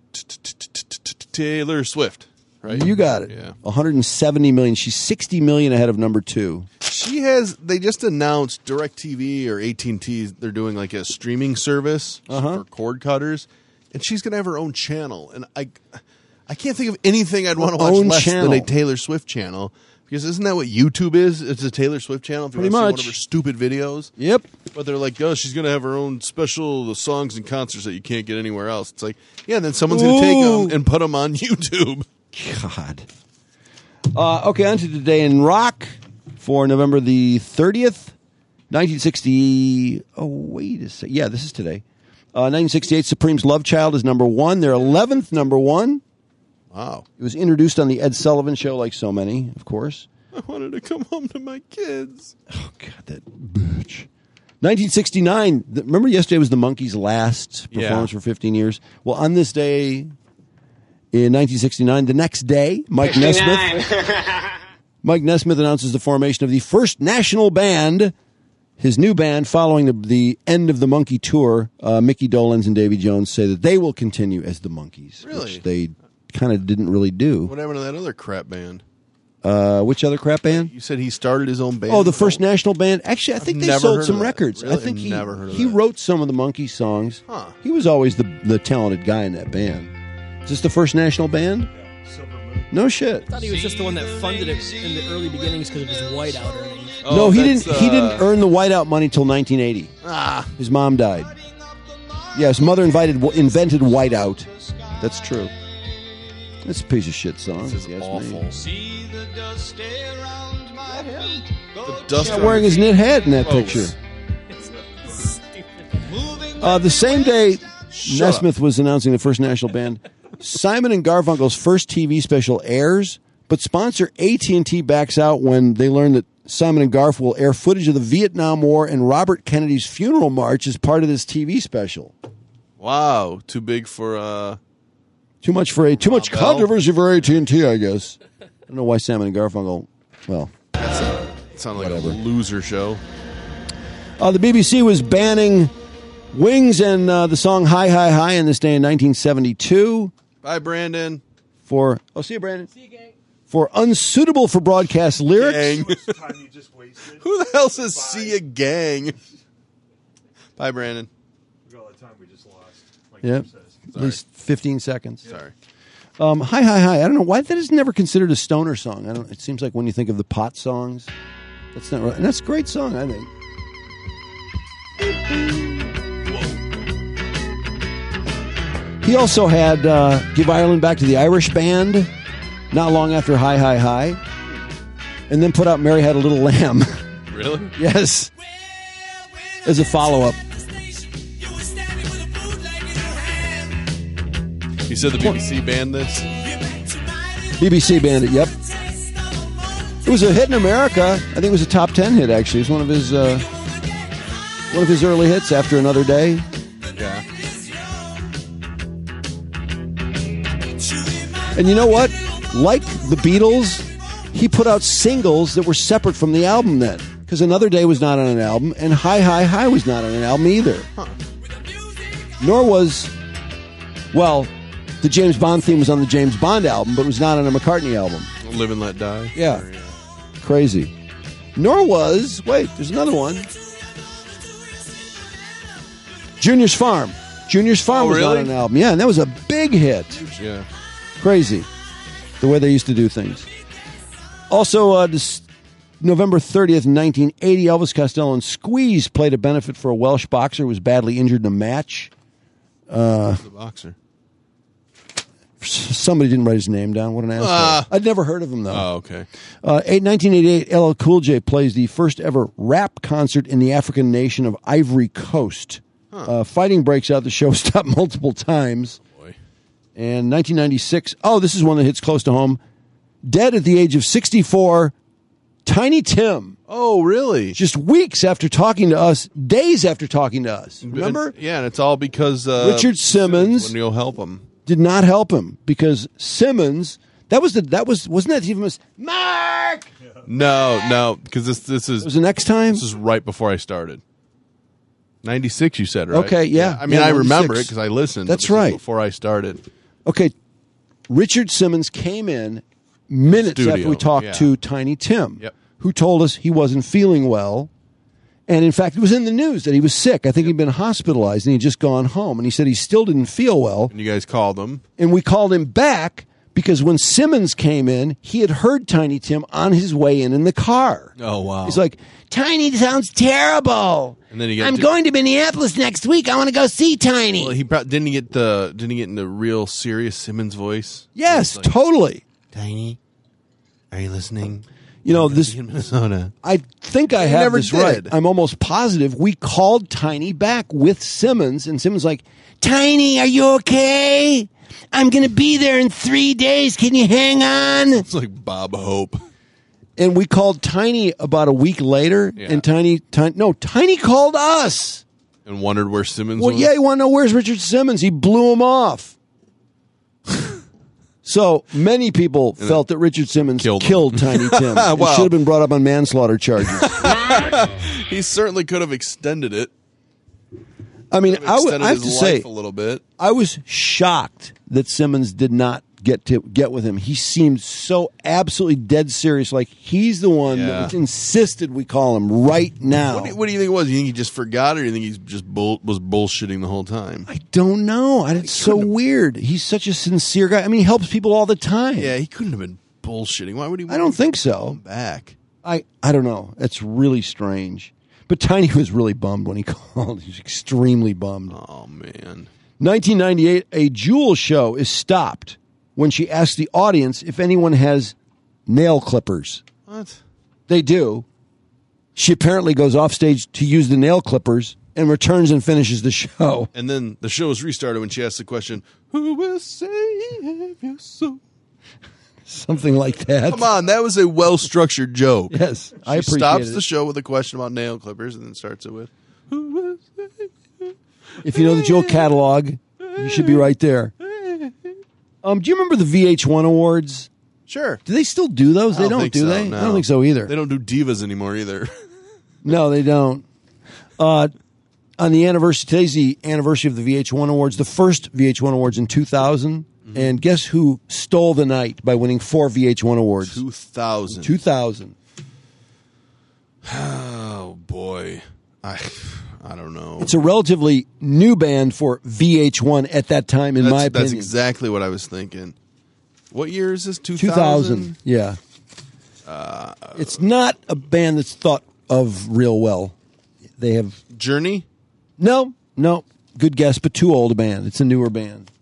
Taylor Swift, right? You got it. Yeah. 170 million. She's 60 million ahead of number 2. They just announced DirecTV or AT&T, they're doing like a streaming service for cord cutters, and she's going to have her own channel. And I can't think of anything I'd want to watch less than a Taylor Swift channel. Because isn't that what YouTube is? It's a Taylor Swift channel. If you Pretty want to see one much. of her stupid videos. Yep. But they're like, oh, she's going to have her own special songs and concerts that you can't get anywhere else. It's like, yeah, and then someone's going to take them and put them on YouTube. God. Okay, on to Today in Rock for November the 30th, 1960. Oh, wait a second. Yeah, this is today. 1968, Supreme's Love Child is number 1. Their 11th number 1. Wow. It was introduced on the Ed Sullivan Show, like so many, of course. I wanted to come home to my kids. Oh, God, that bitch. 1969. Remember yesterday was the Monkees' last performance for 15 years? Well, on this day in 1969, the next day, Mike Nesmith announces the formation of the first national band, his new band, following the end of the Monkey tour. Mickey Dolenz and Davy Jones say that they will continue as the Monkees, Really? which they kind of didn't really do. What happened to that other crap band? Which other crap band? You said he started his own band? Oh, the first national band. Actually, I think they never sold heard some of that. records. Really? I think Never heard of he that. wrote some of the Monkey songs. Huh. He was always the talented guy in that band. Is this the first national band? No shit. I thought he was just the one that funded it in the early beginnings because of his whiteout earnings. No, he didn't. He didn't earn the whiteout money till 1980. His mom died. Yeah, his mother invented whiteout. That's true. That's a piece of shit song. This is awful. The dust Yeah, wearing his knit hat in that Gross. picture. The same day Nesmith was announcing the first national band, Simon and Garfunkel's first TV special airs, but sponsor AT&T backs out when they learn that Simon and Garf will air footage of the Vietnam War and Robert Kennedy's funeral march as part of this TV special. Wow, too big for Too much controversy for AT&T, I guess. I don't know why Simon and Garfunkel. Well, sounded like a loser show. the BBC was banning Wings and the song "Hi Hi Hi" in this day in 1972 Bye, Brandon. see you, Brandon. See you, gang. For unsuitable for broadcast lyrics. Gang. Time you just wasted. Who the hell says see a gang? Bye, Brandon. Look at all the time we just lost. Like Yep. Jim says. At least 15 seconds. Sorry. Hi Hi Hi. I don't know why that is never considered a stoner song. It seems like when you think of the pot songs, that's not right. And that's a great song, I think. He also had Give Ireland Back to the Irish Band not long after Hi Hi Hi, and then put out Mary Had a Little Lamb. Really? Yes. As a follow-up. You said the BBC banned this? BBC banned it, yep. It was a hit in America. I think it was a top 10 hit, actually. It was one of his early hits after Another Day. Yeah. And you know what? Like the Beatles, he put out singles that were separate from the album then. Because Another Day was not on an album, and Hi Hi Hi was not on an album either. Nor was, well, the James Bond theme was on the James Bond album, but was not on a McCartney album. Live and Let Die? Yeah. Crazy. Nor was, wait, there's another one. Junior's Farm. Junior's Farm was not on an album. Yeah, and that was a big hit. Yeah. Crazy. The way they used to do things. Also, this November 30th, 1980, Elvis Costello and Squeeze played a benefit for a Welsh boxer who was badly injured in a match. The boxer. Somebody didn't write his name down. What an asshole. I'd never heard of him, though. Oh, okay. 1988, LL Cool J plays the first ever rap concert in the African nation of Ivory Coast. Fighting breaks out. The show stopped multiple times. Oh, boy. And 1996. Oh, this is one that hits close to home. Dead at the age of 64, Tiny Tim. Oh, really? Just weeks after talking to us, days after talking to us. Remember? And it's all because Richard Simmons when you'll help him. did not help him because Simmons. Wasn't that even Mark? No, because this is Was it next time? This is right before I started. 96, you said, right? Okay, yeah. I mean, Yeah, I remember 96. it because I listened. That's but this is right. Before I started. Okay, Richard Simmons came in minutes Studio, after we talked yeah. to Tiny Tim, Yep. who told us he wasn't feeling well. And in fact, it was in the news that he was sick. I think he'd been hospitalized and he'd just gone home. And he said he still didn't feel well. And you guys called him. And we called him back because when Simmons came in, he had heard Tiny Tim on his way in the car. Oh, wow. He's like, Tiny sounds terrible. And then he I'm going to Minneapolis next week. I want to go see Tiny. Well, didn't he get in the real serious Simmons voice? Yes, It's like, totally. Tiny, are you listening? You know, I'm this. in Minnesota. I think I He have never this right. did. I'm almost positive. We called Tiny back with Simmons, and Simmons like, Tiny, are you okay? I'm going to be there in 3 days. Can you hang on? It's like Bob Hope. And we called Tiny about a week later, Yeah. and Tiny called us. And wondered where Simmons Well, was? yeah, you want to know where's Richard Simmons? He blew him off. So many people felt that Richard Simmons killed Tiny Tim. It Wow. should have been brought up on manslaughter charges. He certainly could have extended it. I mean, I Extended have to his say, life a little bit. I was shocked that Simmons did not get with him. He seemed so absolutely dead serious, like he's the one that insisted we call him right now. What do you think it was? You think he just forgot, or do you think he's just was bullshitting the whole time? I don't know. It's so weird. He's such a sincere guy. I mean, he helps people all the time. Yeah, he couldn't have been bullshitting. Why would he? I don't think so. Back. I don't know. It's really strange. But Tiny was really bummed when he called. He was extremely bummed. Oh, man. 1998, a Jewel show is stopped when she asks the audience if anyone has nail clippers. What? They do. She apparently goes off stage to use the nail clippers and returns and finishes the show. And then the show is restarted when she asks the question, who will save your soul? Something like that. Come on, that was a well-structured joke. Yes, I She appreciate stops it. the the show with a question about nail clippers and then starts it with, who will save your If you know the Jewel catalog, you should be right there. Do you remember the VH1 Awards? Sure. Do they still do those? They don't, think do so, they? no. I don't think so either. They don't do divas anymore either. No, they don't. On the anniversary, today's the anniversary of the VH1 Awards, the first VH1 Awards in 2000. And guess who stole the night by winning 4 VH1 Awards? 2000. 2000. Oh, boy. I don't know. It's a relatively new band for VH1 at that time, in my opinion. That's exactly what I was thinking. What year is this? 2000. Yeah. It's not a band that's thought of real well. They have Journey? no. Good guess, but too old a band. It's a newer band.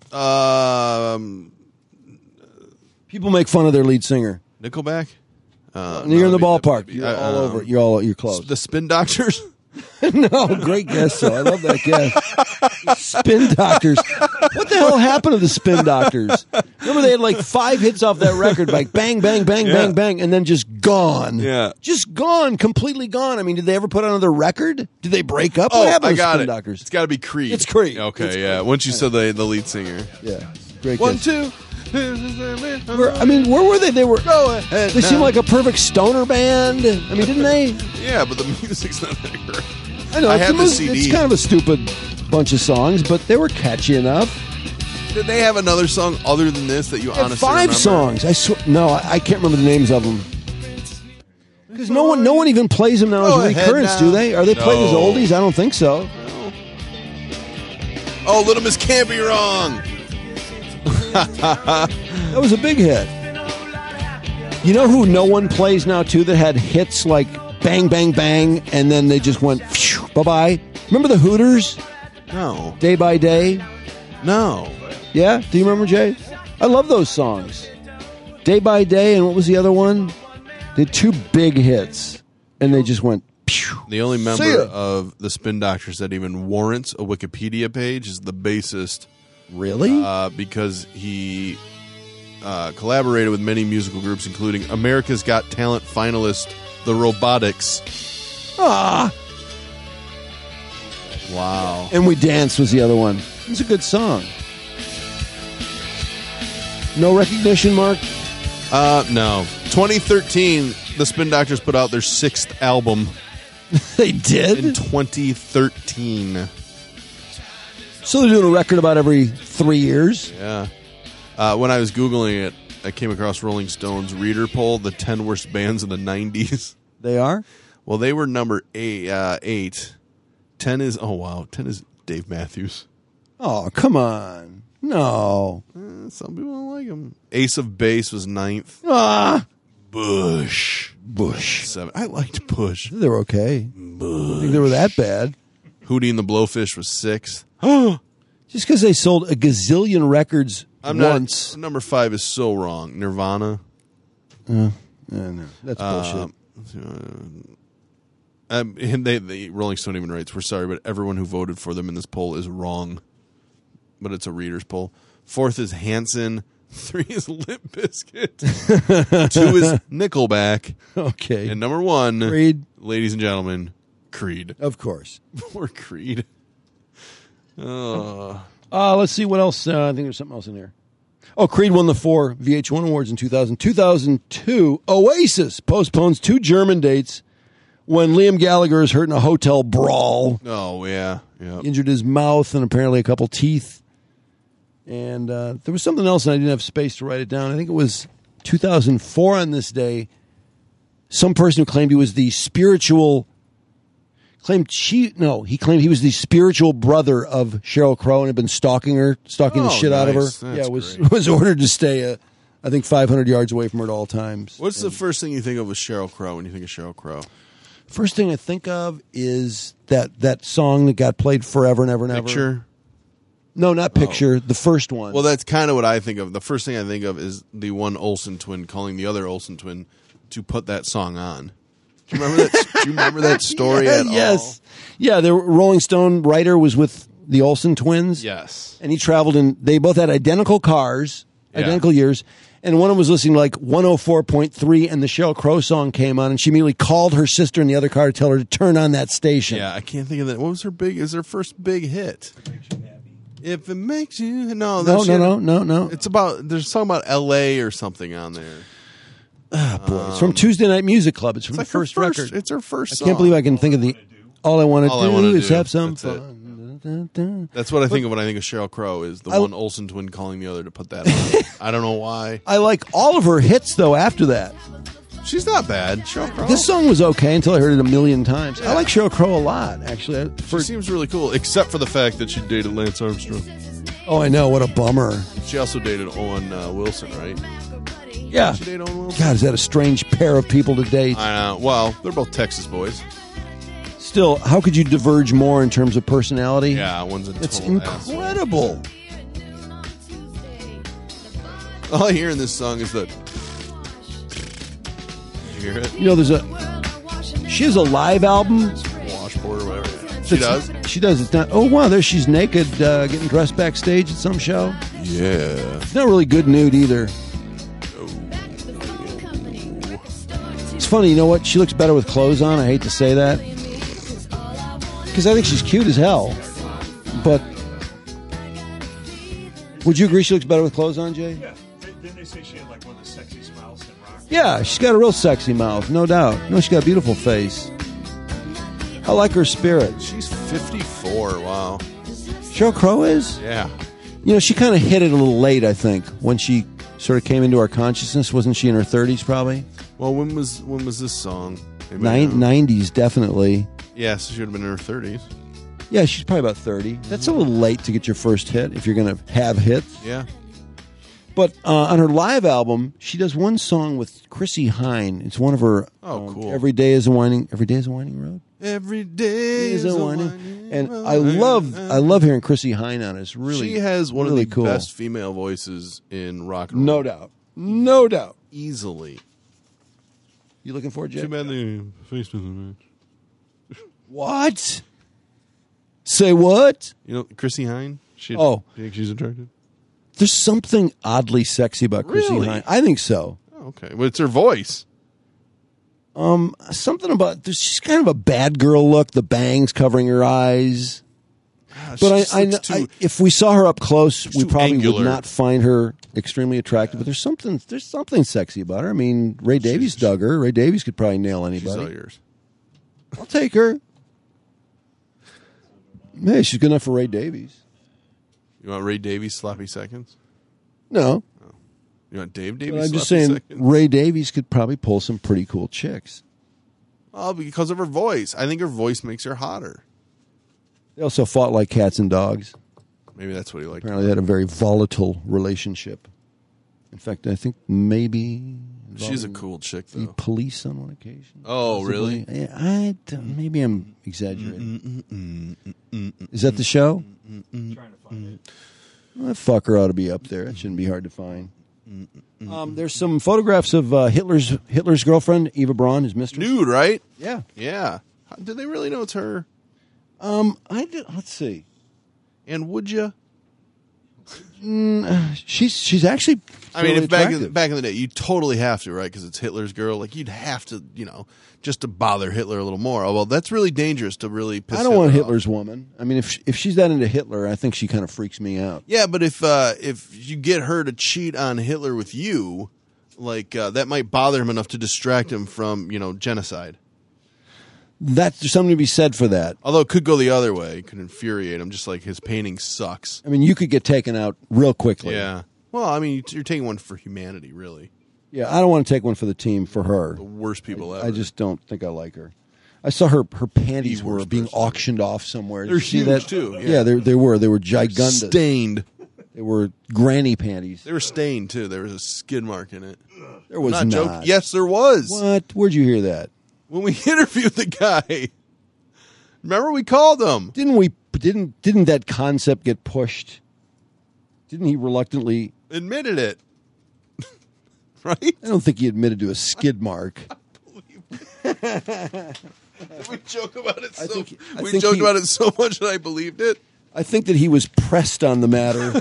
People make fun of their lead singer. Nickelback? You're in the ballpark. You're all over it. You're close. The Spin Doctors? No, great guess. So I love that guess. Spin Doctors. What the hell happened to the Spin Doctors? Remember they had like 5 hits off that record, like bang, bang, bang, bang, bang, and then just gone. Yeah. Just gone, completely gone. I mean, did they ever put out another record? Did they break up? Oh, What happened I to got Spin it. Doctors? It's got to be Creed. It's Creed. Okay, It's yeah. Creed. Once you said the lead singer. Yeah. Great One, guess. two. Where were they? They were. Go ahead They now. seemed like a perfect stoner band. I mean, didn't they? Yeah, but the music's not that great. I know. I it's have the the music- CD. It's kind of a stupid bunch of songs, but they were catchy enough. Did they have another song other than this that you They had honestly 5 remember? songs. I swear. No, I can't remember the names of them. Because no one even plays them now Go as ahead recurrence, now. do they? Are they played as No. oldies? I don't think so. Oh, Little Miss Can't Be Wrong. That was a big hit. You know who no one plays now too that had hits like Bang Bang Bang and then they just went bye bye. Remember the Hooters? No. Day by Day. No. Yeah, do you remember, Jay? I love those songs. Day by Day, and what was the other one? They had 2 big hits, and they just went The only See member ya. of the Spin Doctors that even warrants a Wikipedia page is the bassist. Really? Because he collaborated with many musical groups, including America's Got Talent finalist, The Robotics. Ah. Wow. And We Dance was the other one. It's a good song. No recognition, Mark? No. 2013, the Spin Doctors put out their 6th album. They did? In 2013. So they're doing a record about every 3 years? Yeah. When I was Googling it, I came across Rolling Stone's reader poll, the 10 worst bands in the 90s. They are? Well, they were number 8. 10 is, 10 is Dave Matthews. Oh, come on. No. Some people don't like him. Ace of Base was 9th. Ah. Bush. 7. I liked Bush. They were okay. I don't think they were that bad. Hootie and the Blowfish was 6th. Just because they sold a gazillion records once. Number 5 is so wrong. Nirvana. No, that's bullshit. And the Rolling Stone even writes, "We're sorry, but everyone who voted for them in this poll is wrong." But it's a reader's poll. 4th is Hanson. 3 is Limp Bizkit. 2 is Nickelback. Okay. And number 1, Creed. Ladies and gentlemen, Creed. Of course. Poor Creed. Let's see what else. I think there's something else in here. Oh, Creed won the 4 VH1 awards in 2000. 2002, Oasis postpones 2 German dates when Liam Gallagher is hurt in a hotel brawl. Oh, yeah. Injured his mouth and apparently a couple teeth. And there was something else, and I didn't have space to write it down. I think it was 2004 on this day. Some person who claimed he was the spiritual... he claimed he was the spiritual brother of Sheryl Crow and had been stalking the shit out of her. That's was ordered to stay, I think, 500 yards away from her at all times. What's the first thing you think of with Sheryl Crow when you think of Sheryl Crow? First thing I think of is that song that got played forever and ever and ever. Picture? No, not Picture. The first one. Well, that's kind of what I think of. The first thing I think of is the one Olsen twin calling the other Olsen twin to put that song on. Do you remember that? Do you remember that story at all? Yes. Yeah, the Rolling Stone writer was with the Olsen twins. Yes. And he traveled in. They both had identical cars, identical years. And one of them was listening to like 104.3, and the Sheryl Crow song came on, and she immediately called her sister in the other car to tell her to turn on that station. Yeah, I can't think of that. What was her first big hit? If it makes you no. It's about there's something about L.A. or something on there. Boy, it's from Tuesday Night Music Club. It's from the first record. It's her first song. I can't believe I can think of the. All I want to do is have some That's fun. That's what I think of when I think of Sheryl Crow, is the one Olsen twin calling the other to put that on. I don't know why. I like all of her hits, though, after that. She's not bad, Sheryl Crow. This song was okay until I heard it a million times. Yeah. I like Sheryl Crow a lot, actually. She seems really cool, except for the fact that she dated Lance Armstrong. Oh, I know. What a bummer. She also dated Owen Wilson, right? Yeah. She dated Owen Wilson? God, is that a strange pair of people to date? I know. Well, they're both Texas boys. Still, how could you diverge more in terms of personality? Yeah, one's a total It's incredible. All I hear in this song is that. Did you hear it? You know, she has a live album. Washboard or whatever. She does? She does. It's not. Oh, wow, there she's naked getting dressed backstage at some show. Yeah. It's not really good nude either. It's funny, you know what? She looks better with clothes on. I hate to say that. Because I think she's cute as hell. But would you agree she looks better with clothes on, Jay? Yeah. Didn't they say she had like one of the sexy smiles in rock? Yeah, she's got a real sexy mouth, no doubt. No, she's got a beautiful face. I like her spirit. She's 54, wow. Sheryl Crow is? Yeah. You know, she kind of hit it a little late, I think, when she sort of came into our consciousness. Wasn't she in her 30s, probably? Well, when was this song? 90s, definitely. Yeah, so she would have been in her 30s. Yeah, she's probably about 30. That's a little late to get your first hit if you're going to have hits. Yeah. But on her live album, she does one song with Chrissie Hynde. It's one of her. Cool. Every day is a winding road. Every day is a winding and road. I love hearing Chrissie Hynde on it. It's really, she has one really of the cool. best female voices in rock and roll. No doubt. No doubt. Easily. You looking for it, Jay? Too bad the face doesn't match. What? Say what? You know, Chrissy Hine? Oh. Do you think she's attractive? There's something oddly sexy about Chrissy Really? Hine. I think so. Oh, okay. Well, it's her voice. Something about she's kind of a bad girl look. The bangs covering her eyes. But if we saw her up close, we too probably angular. would not find her extremely attractive. But there's something sexy about her. I mean, Ray Davies dug her. Ray Davies could probably nail She's all anybody. yours. I'll take her. Hey, she's good enough for Ray Davies. You want Ray Davies sloppy seconds? No, You want Dave but Davies I'm just sloppy saying seconds? Ray Davies could probably pull some pretty cool chicks. Oh, because of her voice. I think her voice makes her hotter. They also fought like cats and dogs. Maybe that's what he liked. Apparently, they had a very volatile relationship. In fact, I think maybe She's a cool chick, the though. police on one occasion. Oh, Possibly. really? Maybe I'm exaggerating. Is that the show? That fucker ought to be up there. That shouldn't be hard to find. There's some photographs of Hitler's girlfriend, Eva Braun, his mistress. Nude, right? Yeah. Yeah. Did they really know it's her? Let's see. And would you? She's actually. I mean, fairly if back attractive. in the day, you totally have to, right? Because it's Hitler's girl. Like, you'd have to, just to bother Hitler a little more. Oh, well, that's really dangerous to really piss I don't want Hitler off. Hitler's woman. I mean, if she's that into Hitler, I think she kind of freaks me out. Yeah, but if you get her to cheat on Hitler with you, like that might bother him enough to distract him from genocide. There's something to be said for that. Although it could go the other way, it could infuriate him. Just like his painting sucks. I mean, you could get taken out real quickly. Yeah. Well, I mean, you're taking one for humanity, really. Yeah, I don't want to take one for the team for her. The worst people ever. I just don't think I like her. I saw her panties The were worst being person. auctioned off somewhere. They're Did you see huge, that? too, Yeah, yeah. they were gigundous. Stained. They were granny panties. They were stained, too. There was a skid mark in it. There was I'm not not. joking. Yes, there was. What? Where'd you hear that? When we interviewed the guy. Remember we called him. Didn't that concept get pushed? Didn't he reluctantly Admitted it. Right? I don't think he admitted to a skid mark. We joke about it I so think we joked he- about it so much that I believed it. I think that he was pressed on the matter.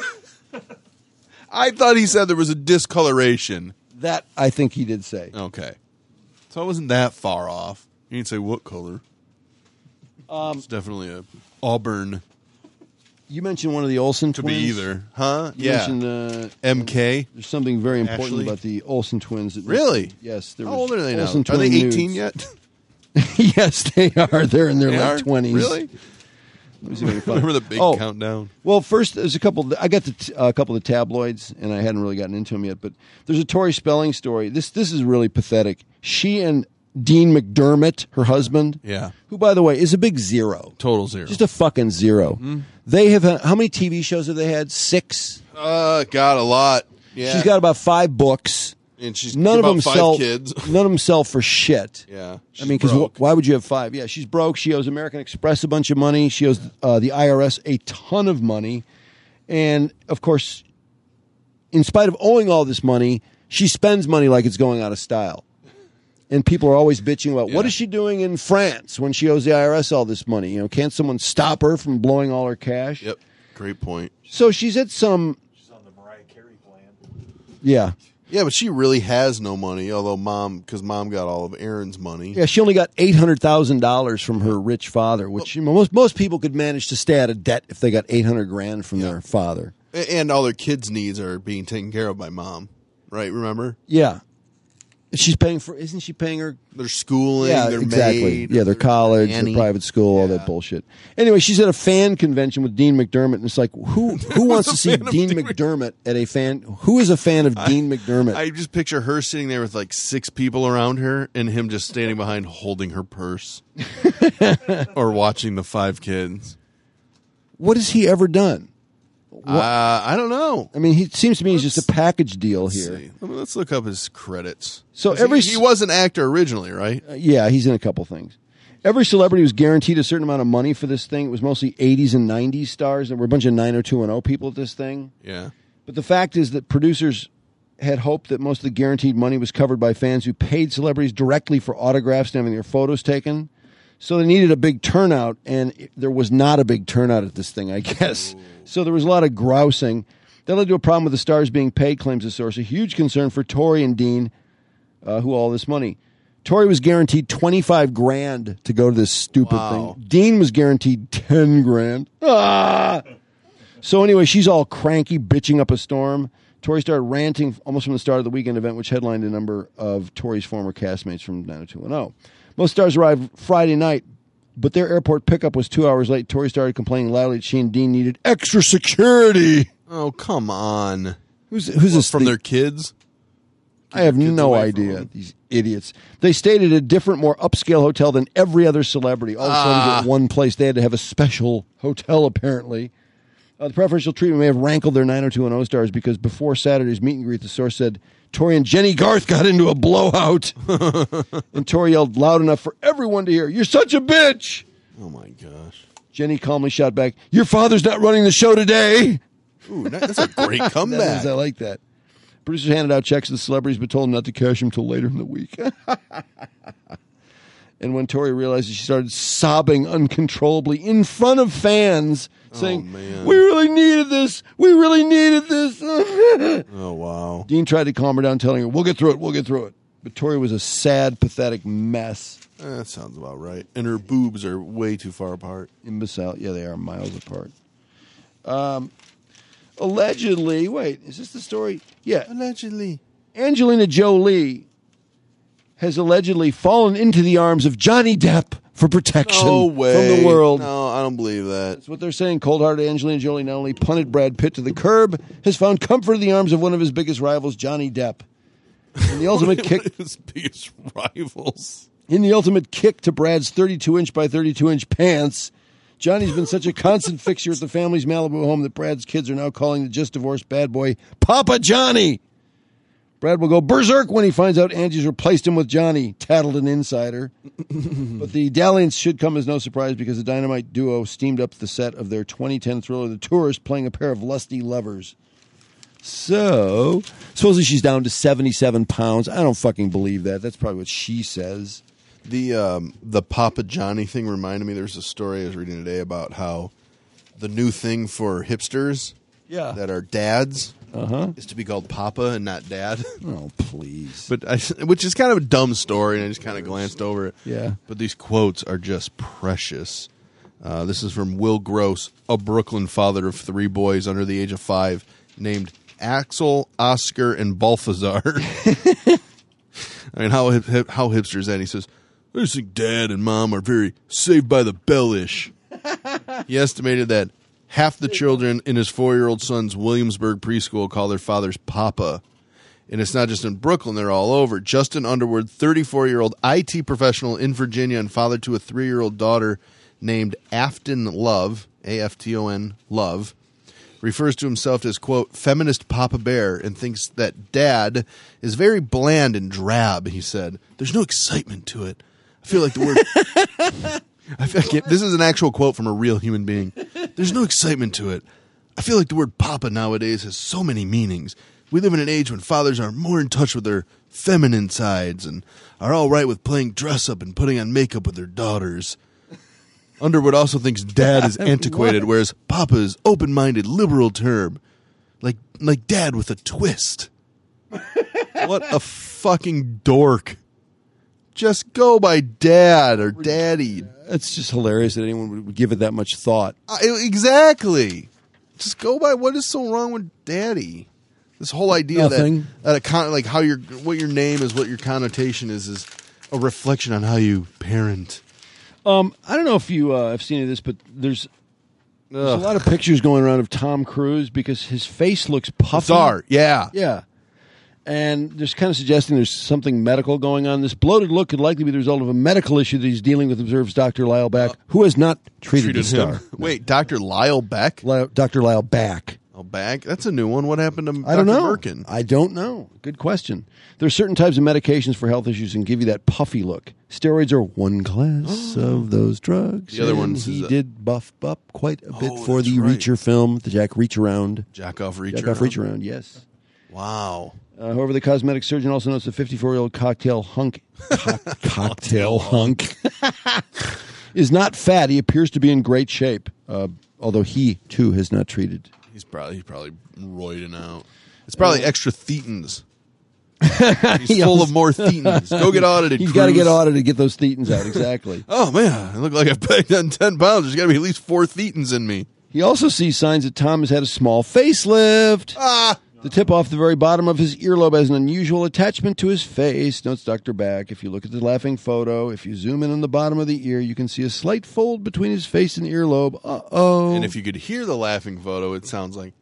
I thought he said there was a discoloration. That I think he did say. Okay. So I wasn't that far off. You didn't say what color. It's definitely a auburn. You mentioned one of the Olsen Could twins. be either. Huh? You Yeah. mentioned MK. there's something very important Ashley? about the Olsen twins. Really? Yes. There How was old are they now? Olsen Are they twin 18 nudes. yet? Yes, they are. They're in their They are? late 20s. Really? Let me see if I can find- Remember the big Oh, countdown? Well, first there's a couple. I got a couple of the tabloids, and I hadn't really gotten into them yet. But there's a Tori Spelling story. This is really pathetic. She and Dean McDermott, her husband, Yeah. who by the way is a big zero, Total zero. just a fucking zero. They have how many TV shows have they had? 6. Got a lot. Yeah. She's got about 5 books. and she's None of about them 5 sell. kids. None of them sell for shit. Yeah. I mean, because broke. why would you have 5? Yeah, she's broke. She owes American Express a bunch of money. She owes the IRS a ton of money. And, of course, in spite of owing all this money, she spends money like it's going out of style. And people are always bitching about, what is she doing in France when she owes the IRS all this money? Can't someone stop her from blowing all her cash? Yep. Great point. So she's at some... She's on the Mariah Carey plan. Yeah. Yeah, but she really has no money, although because mom got all of Aaron's money. Yeah, she only got $800,000 from her rich father, which most people could manage to stay out of debt if they got $800,000 from their father. And all their kids' needs are being taken care of by mom, right? Remember? Yeah, she's paying for. Isn't she paying her? Their schooling, Yeah, their exactly. maid, Yeah, their college, their nanny. private school, all that bullshit. Anyway, she's at a fan convention with Dean McDermott, and it's like, who wants to see fan of Dean Dean McDermott at a fan? Who is a fan of Dean McDermott? I just picture her sitting there with like 6 people around her and him just standing behind holding her purse or watching the 5 kids. What has he ever done? I don't know. I mean, he seems to me he's just a package deal Let's here. see. Let's look up his credits. So 'Cause he was an actor originally, right? Yeah, he's in a couple things. Every celebrity was guaranteed a certain amount of money for this thing. It was mostly 80s and 90s stars. There were a bunch of 90210 people at this thing. Yeah. But the fact is that producers had hoped that most of the guaranteed money was covered by fans who paid celebrities directly for autographs and having their photos taken. So they needed a big turnout, and there was not a big turnout at this thing, I guess. So there was a lot of grousing. That led to a problem with the stars being paid, claims the source. A huge concern for Tori and Dean, who all this money. Tori was guaranteed $25,000 to go to this stupid thing. Dean was guaranteed $10,000. Ah! So anyway, she's all cranky, bitching up a storm. Tori started ranting almost from the start of the weekend event, which headlined a number of Tori's former castmates from 90210. Most stars arrived Friday night, but their airport pickup was 2 hours late. Tori started complaining loudly that she and Dean needed extra security. Oh, come on. Who's this? From their kids? I have no idea. These idiots. They stayed at a different, more upscale hotel than every other celebrity. All of a sudden, at one place, they had to have a special hotel, apparently. The preferential treatment may have rankled their 90210 stars because before Saturday's meet and greet, the source said Tori and Jenny Garth got into a blowout. And Tori yelled loud enough for everyone to hear, "You're such a bitch!" Oh, my gosh. Jenny calmly shot back, "Your father's not running the show today." Ooh, that's a great comeback. I like that. Producers handed out checks to the celebrities, but told them not to cash them till later in the week. And when Tori realized it, she started sobbing uncontrollably in front of fans, saying, "We really needed this. We really needed this." Oh, wow. Dean tried to calm her down, telling her, "We'll get through it. We'll get through it." But Tori was a sad, pathetic mess. That sounds about right. And her boobs are way too far apart. Imbecile. Yeah, they are miles apart. Allegedly, wait, is this the story? Yeah. Allegedly. Angelina Jolie has allegedly fallen into the arms of Johnny Depp for protection from the world. No, I don't believe that. That's what they're saying. Cold-hearted Angelina Jolie not only punted Brad Pitt to the curb, has found comfort in the arms of one of his biggest rivals, Johnny Depp. In the ultimate kick, his biggest rivals. In the ultimate kick to Brad's 32-inch by 32-inch pants, Johnny's been such a constant fixture at the family's Malibu home that Brad's kids are now calling the just-divorced bad boy Papa Johnny. Brad will go berserk when he finds out Angie's replaced him with Johnny, tattled an insider. But the dalliance should come as no surprise because the Dynamite duo steamed up the set of their 2010 thriller, The Tourist, playing a pair of lusty lovers. So, supposedly she's down to 77 pounds. I don't fucking believe that. That's probably what she says. The Papa Johnny thing reminded me, there's a story I was reading today about how the new thing for hipsters that are dads is to be called Papa and not Dad. Oh, please. Which is kind of a dumb story, and I just kind of glanced over it. Yeah. But these quotes are just precious. This is from Will Gross, a Brooklyn father of 3 boys under the age of 5, named Axel, Oscar, and Balthazar. I mean, how hipster is that? He says, "I just think Dad and Mom are very Saved by the Bell-ish." He estimated that half the children in his 4-year-old son's Williamsburg preschool call their fathers Papa. And it's not just in Brooklyn, they're all over. Justin Underwood, 34-year-old IT professional in Virginia and father to a 3-year-old daughter named Afton Love, A-F-T-O-N, Love, refers to himself as, quote, feminist Papa Bear, and thinks that Dad is very bland and drab, he said. There's no excitement to it. I feel like the word... this is an actual quote from a real human being. There's no excitement to it. I feel like the word Papa nowadays has so many meanings. We live in an age when fathers are more in touch with their feminine sides and are all right with playing dress-up and putting on makeup with their daughters. Underwood also thinks Dad is antiquated, whereas Papa is open-minded, liberal term. Like Dad with a twist. What a fucking dork. Just go by Dad or Daddy. It's just hilarious that anyone would give it that much thought. Exactly. Just go by what is so wrong with Daddy. This whole idea that what your name is, what your connotation is a reflection on how you parent. I don't know if you have seen any of this, but there's a lot of pictures going around of Tom Cruise because his face looks puffy. Bizarre, yeah. Yeah. And there's kind of suggesting there's something medical going on. This bloated look could likely be the result of a medical issue that he's dealing with, observes Dr. Lyle Back, who has not treated the star. Him. Wait, Dr. Lyle Beck? Dr. Lyle Back. Oh, Back? That's a new one. What happened to I don't Dr. know. Birkin? I don't know. Good question. There are certain types of medications for health issues and give you that puffy look. Steroids are one class of those drugs. The other ones he did buff up quite a bit for the Reacher film, the Jack Reach Around. Jack Off Reach Around, yes. Wow. However, the cosmetic surgeon also notes the 54-year-old cocktail hunk. Cocktail hunk. is not fat. He appears to be in great shape, although he, too, has not treated. He's probably roiding out. It's probably extra thetans. He's full of more thetans. Go get audited, He's Cruz. got to get audited to get those thetans out, exactly. Oh, man, I look like I've packed on 10 pounds. There's got to be at least 4 thetans in me. He also sees signs that Tom has had a small facelift. The tip off the very bottom of his earlobe has an unusual attachment to his face, notes Dr. Back. If you look at the laughing photo, if you zoom in on the bottom of the ear, you can see a slight fold between his face and earlobe. Uh-oh. And if you could hear the laughing photo, it sounds like...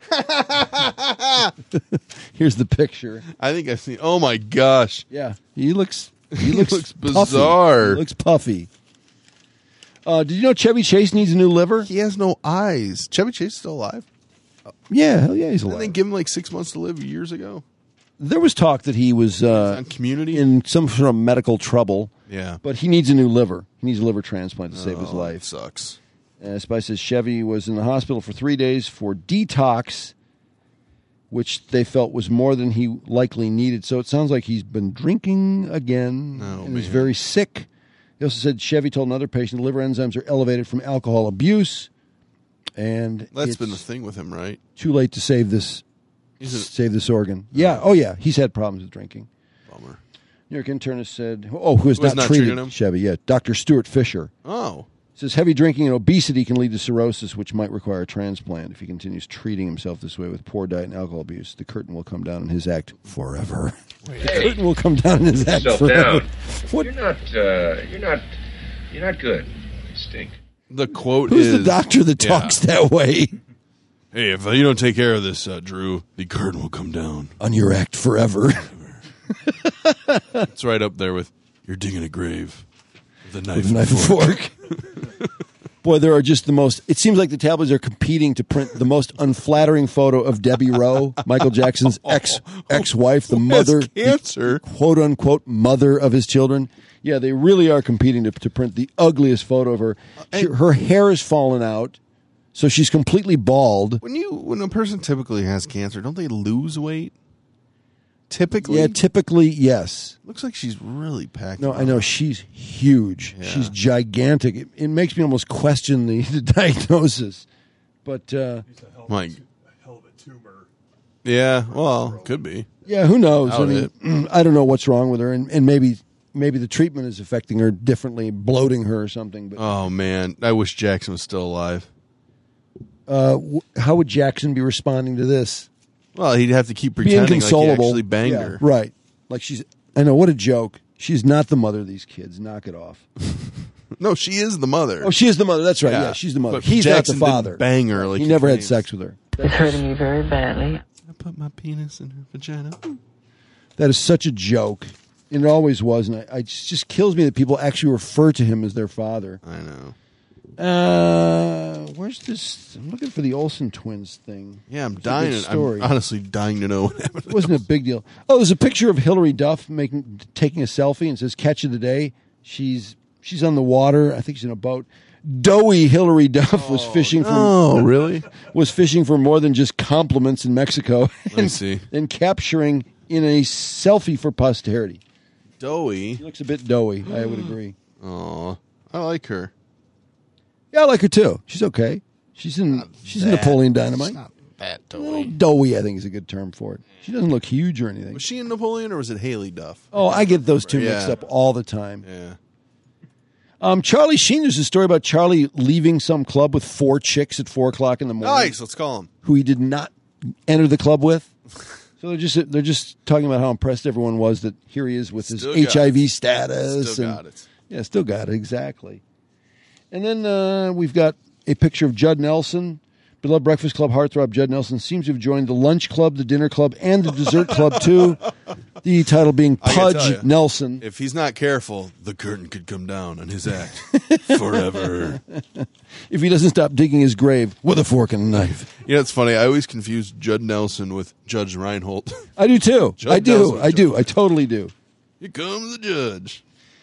Here's the picture. I think I've seen... Oh, my gosh. Yeah, he looks looks puffy. bizarre. He looks puffy. Did you know Chevy Chase needs a new liver? He has no eyes. Chevy Chase is still alive? Yeah, hell yeah, he's Didn't alive. they give him like 6 months to live years ago? There was talk that he was on Community? in some sort of medical trouble. Yeah. But he needs a new liver. He needs a liver transplant to save his life. Sucks. Spice says Chevy was in the hospital for 3 days for detox, which they felt was more than he likely needed. So it sounds like he's been drinking again and is very sick. He also said Chevy told another patient the liver enzymes are elevated from alcohol abuse. And That's been the thing with him, right? Too late to save this organ. Yeah. Oh, yeah. He's had problems with drinking. Bummer. New York internist said, who has not treated treating him? Chevy yet. Dr. Stuart Fisher. Oh. Says heavy drinking and obesity can lead to cirrhosis, which might require a transplant. If he continues treating himself this way with poor diet and alcohol abuse, the curtain will come down on his act forever. The curtain will come down on his act forever. What? You're not good. You stink. The quote Who's is... the doctor that talks that way? Hey, if you don't take care of this, Drew, the curtain will come down. On your act forever. It's right up there with, you're digging a grave with a knife, With a knife and fork. Boy, there are just the most... It seems like the tabloids are competing to print the most unflattering photo of Debbie Rowe, Michael Jackson's ex-wife, the mother... cancer. The quote-unquote mother of his children. Yeah, they really are competing to print the ugliest photo of her. Her hair is fallen out, so she's completely bald. When a person typically has cancer, don't they lose weight? Typically? Yeah, typically, yes. Looks like she's really packed. No, I know. She's huge. Yeah. She's gigantic. It makes me almost question the diagnosis. But, Mike. Hell of a tumor. Yeah, well, could be. yeah, who knows? Doubt it. I don't know what's wrong with her, and maybe the treatment is affecting her differently, bloating her or something. But Oh, man. I wish Jackson was still alive. how would Jackson be responding to this? Well, he'd have to keep Be pretending like he inconsolable. actually banged Yeah, her. right. Like I know, what a joke. She's not the mother of these kids. Knock it off. No, she is the mother. Oh, she is the mother. That's right. Yeah, she's the mother. But He's Jackson not the father. didn't bang her like he never had claims. sex with her. It's hurting me very badly. I put my penis in her vagina. That is such a joke. And it always was. And it just kills me that people actually refer to him as their father. I know. Where's this? I'm looking for the Olsen twins thing. Yeah, I'm It's a good dying. story. I'm honestly dying to know what happened. It wasn't a big deal. Oh, there's a picture of Hillary Duff taking a selfie and says "Catch of the Day." She's on the water. I think she's in a boat. Doughy Hillary Duff was fishing for. Oh, really? Was fishing for more than just compliments in Mexico. I see. And capturing in a selfie for posterity. Doughy. She looks a bit doughy. I would agree. Oh, I like her. Yeah, I like her too. She's okay. She's in Napoleon Dynamite. Not that Well, doughy. doughy, I think, is a good term for it. She doesn't look huge or anything. Was she in Napoleon or was it Haley Duff? Oh, I get those two Yeah. mixed up all the time. Yeah. Charlie Sheen, there's a story about Charlie leaving some club with 4 chicks at 4 o'clock in the morning. Nice. Let's call him. Who he did not enter the club with. So they're just talking about how impressed everyone was that here he is with Still his got HIV it. status. Still and- got it. Yeah, still got it, exactly. And then we've got a picture of Judd Nelson. Beloved Breakfast Club heartthrob Judd Nelson seems to have joined the lunch club, the dinner club, and the dessert club, too. The title being I gotta tell Pudge ya, Nelson. If he's not careful, the curtain could come down on his act forever. If he doesn't stop digging his grave with a fork and a knife. You know, it's funny. I always confuse Judd Nelson with Judge Reinhold. I do, too. Judd I do. Nelson, I do. Judd. I totally do. Here comes the judge.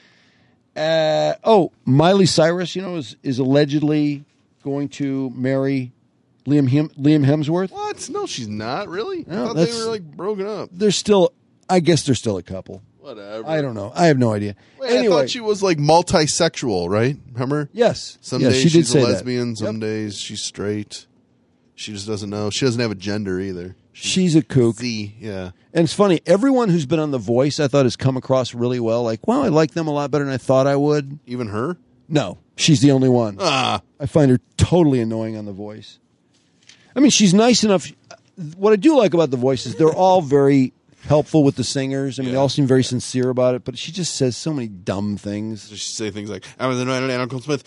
Miley Cyrus, is allegedly going to marry Liam Hemsworth. What? No, she's not. Really? No, I thought they that's- were, broken up. I guess they're still a couple. Whatever. I don't know. I have no idea. Wait, anyway, I thought she was like multisexual, right? Remember? Yes. Some Yes, days she did she's say a that. lesbian. Some Yep. days she's straight. She just doesn't know. She doesn't have a gender either. She's a kook. Yeah. And it's funny, everyone who's been on The Voice, I thought, has come across really well. Like, well, I like them a lot better than I thought I would. Even her? No, she's the only one. Ah. I find her totally annoying on The Voice. I mean, she's nice enough. What I do like about The Voice is they're all very helpful with the singers. I mean, they all seem very sincere about it, but she just says so many dumb things. She say things like, I was Uncle Smith.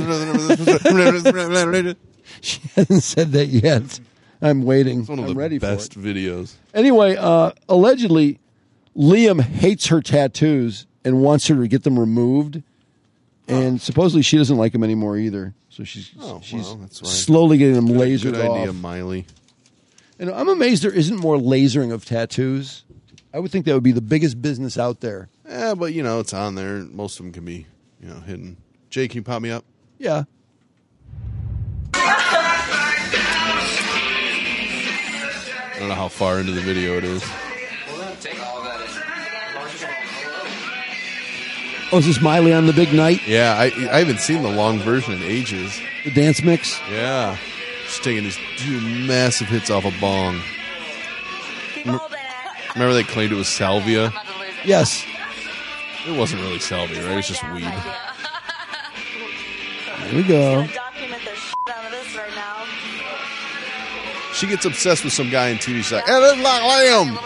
She hasn't said that yet. I'm waiting. It's one of I'm the ready best for it. videos. Anyway, allegedly, Liam hates her tattoos and wants her to get them removed. And supposedly she doesn't like them anymore either. So she's That's right. slowly getting them lasered Good idea, off. Miley. And I'm amazed there isn't more lasering of tattoos. I would think that would be the biggest business out there. Yeah, but it's on there. Most of them can be, hidden. Jay, can you pop me up? Yeah. I don't know how far into the video it is. Oh, is this Miley on the big night? Yeah, I haven't seen the long version in ages. The dance mix? Yeah. She's taking these 2 massive hits off a bong. Remember they claimed it was salvia? Yes. It wasn't really salvia, right? It's just weed. There we go. She gets obsessed with some guy in TV. She's like, hey, this is like Liam.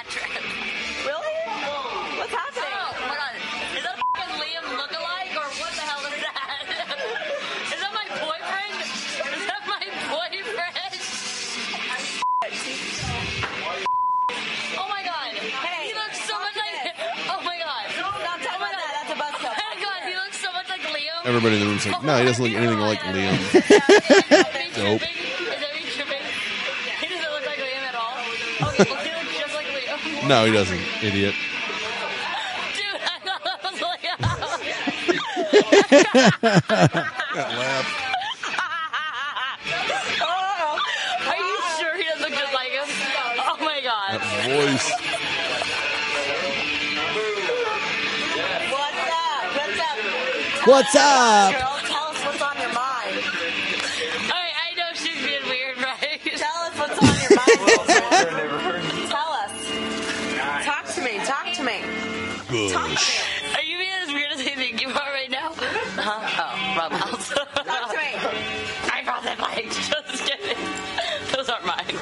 Everybody in the room's like, no, he doesn't look anything like Liam. Dope. He doesn't look like Liam at all. Okay, well, he looks just like Liam. No, he doesn't, idiot. Dude, I thought that was Liam. That laugh. Are you sure he doesn't look just like him? Oh my god. That voice. What's up? Girl, tell us what's on your mind. Alright, I know she's being weird, right? Tell us what's on your mind. Tell us. Talk to me. Talk to me. Gosh. Are you being as weird as I think you are right now? Huh? Oh, wrong house. Talk to me. I brought that mic. Just kidding. Those aren't mine.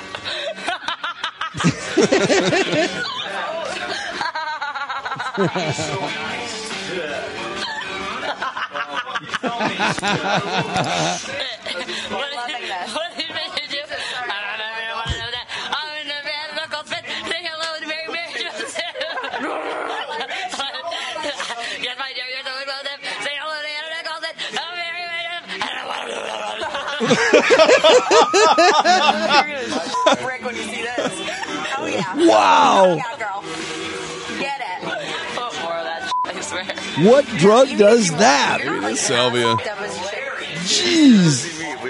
Rick, when you see this. Oh yeah. Wow. Oh yeah, girl. Get it. Put more of that I swear. What drug does that? Maybe it's salvia. Jeez.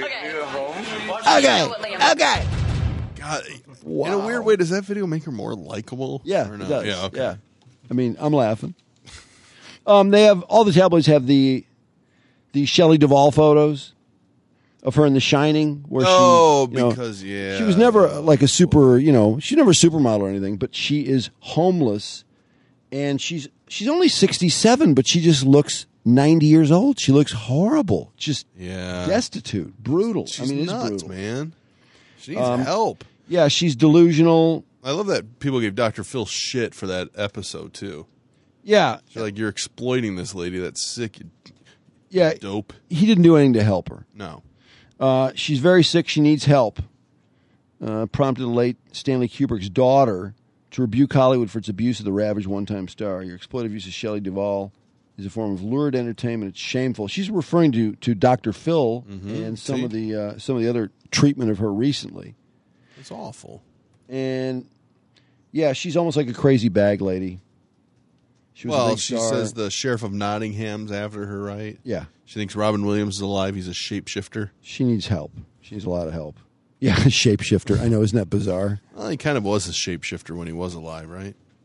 Okay. Okay. God, Wow. in a weird way, does that video make her more likable? Yeah, Or it no? does. Yeah, okay. Yeah. I mean, I'm laughing. They have all the tabloids have the Shelley Duvall photos of her in The Shining, where because she was never like a super, she's never a supermodel or anything, but she is homeless, and she's only 67, but she just looks 90 years old. She looks horrible, just destitute, brutal. She's it's nuts, brutal. man. She needs help. Yeah, she's delusional. I love that people gave Dr. Phil shit for that episode too. Yeah, They're like, you're exploiting this lady that's sick. yeah, Dope. He didn't do anything to help her. No. She's very sick. She needs help. Prompted the late Stanley Kubrick's daughter to rebuke Hollywood for its abuse of the ravaged one-time star. Your exploitive use of Shelley Duvall is a form of lurid entertainment. It's shameful. She's referring to Dr. Phil and some of the other treatment of her recently. It's awful. And yeah, she's almost like a crazy bag lady. She was a big she star. says the sheriff of Nottingham's after her, right? Yeah. She thinks Robin Williams is alive. He's a shapeshifter. She needs help. She needs a lot of help. Yeah, shapeshifter. I know, isn't that bizarre? Well, he kind of was a shapeshifter when he was alive, right?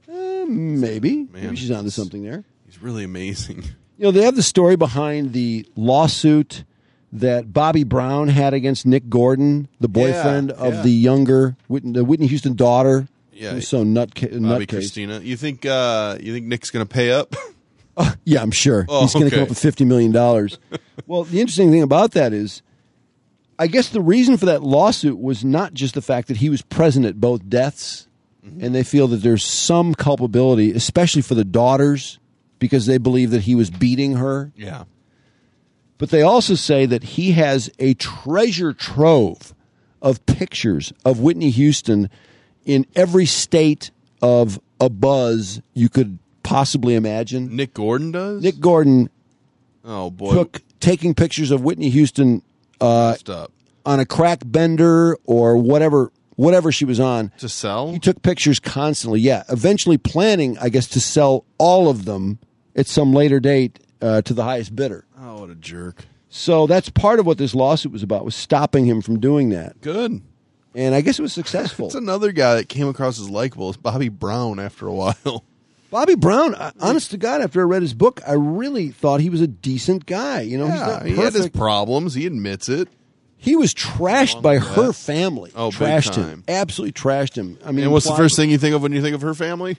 Maybe she's onto something there. He's really amazing. You know, they have the story behind the lawsuit that Bobby Brown had against Nick Gordon, the boyfriend of the younger Whitney Houston daughter. Yeah, who's so Bobby nutcase. Christina. You think Nick's going to pay up? Yeah, I'm sure. Oh, He's going to come up with $50 million. Well, the interesting thing about that is, I guess the reason for that lawsuit was not just the fact that he was present at both deaths, and they feel that there's some culpability, especially for the daughters, because they believe that he was beating her. Yeah. But they also say that he has a treasure trove of pictures of Whitney Houston in every state of a buzz you could possibly imagine. Nick Gordon does? Nick Gordon taking pictures of Whitney Houston on a crack bender or whatever she was on. To sell? He took pictures constantly, yeah. Eventually planning, I guess, to sell all of them at some later date to the highest bidder. Oh, what a jerk. So that's part of what this lawsuit was about, was stopping him from doing that. Good. And I guess it was successful. It's another guy that came across as likable. It's Bobby Brown after a while. Bobby Brown, honest to God, after I read his book, I really thought he was a decent guy. You know, he's not perfect. He had his problems. He admits it. He was trashed by her family. Oh, trashed big him. time. Absolutely trashed him. I mean, and what's the first thing you think of when you think of her family?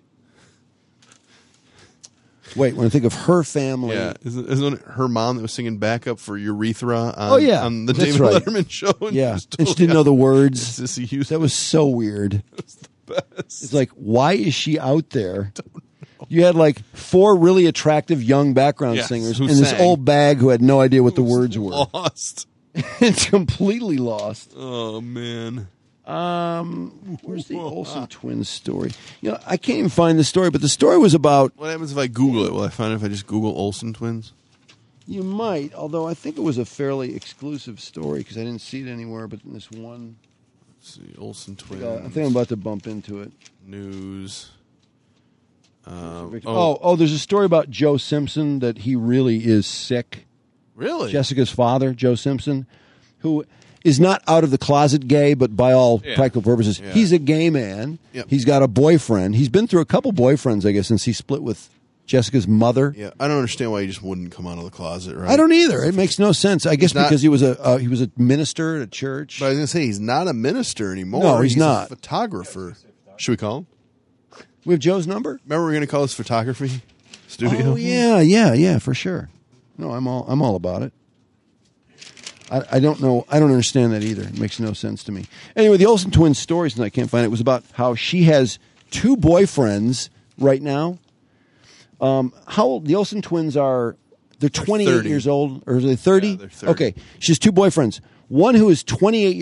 Wait, when I think of her family, yeah, isn't it her mom that was singing backup for Urethra on, on the that's David right. Letterman show? And yeah, and she didn't know the words. That was so weird. It was the best. It's like, why is she out there? You had like 4 really attractive young background singers and this old bag who had no idea what the words were. Lost. It's completely lost. Oh, man. Where's the Olsen twins story? You know, I can't even find the story, but the story was about... What happens if I Google it? Will I find it if I just Google Olsen twins? You might, although I think it was a fairly exclusive story because I didn't see it anywhere but in this one. Let's see, Olsen twins. I think I'm about to bump into it. News. There's a story about Joe Simpson that he really is sick. Really? Jessica's father, Joe Simpson, who is not out of the closet gay, but by all practical purposes, he's a gay man. Yep. He's got a boyfriend. He's been through a couple boyfriends, I guess, since he split with Jessica's mother. Yeah, I don't understand why he just wouldn't come out of the closet, right? I don't either. It makes no sense. I guess because he was a minister at a church. But I was going to say, he's not a minister anymore. No, he's not. A photographer. Should we call him? We have Joe's number? Remember we were going to call his photography studio? Oh, yeah, for sure. No, I'm all about it. I don't know. I don't understand that either. It makes no sense to me. Anyway, the Olsen twins stories, and I can't find it, was about how she has 2 boyfriends right now. How old? The Olsen twins are, they're 28 30. years old, or are they 30? Yeah, they're 30. Okay. She has 2 boyfriends. One who is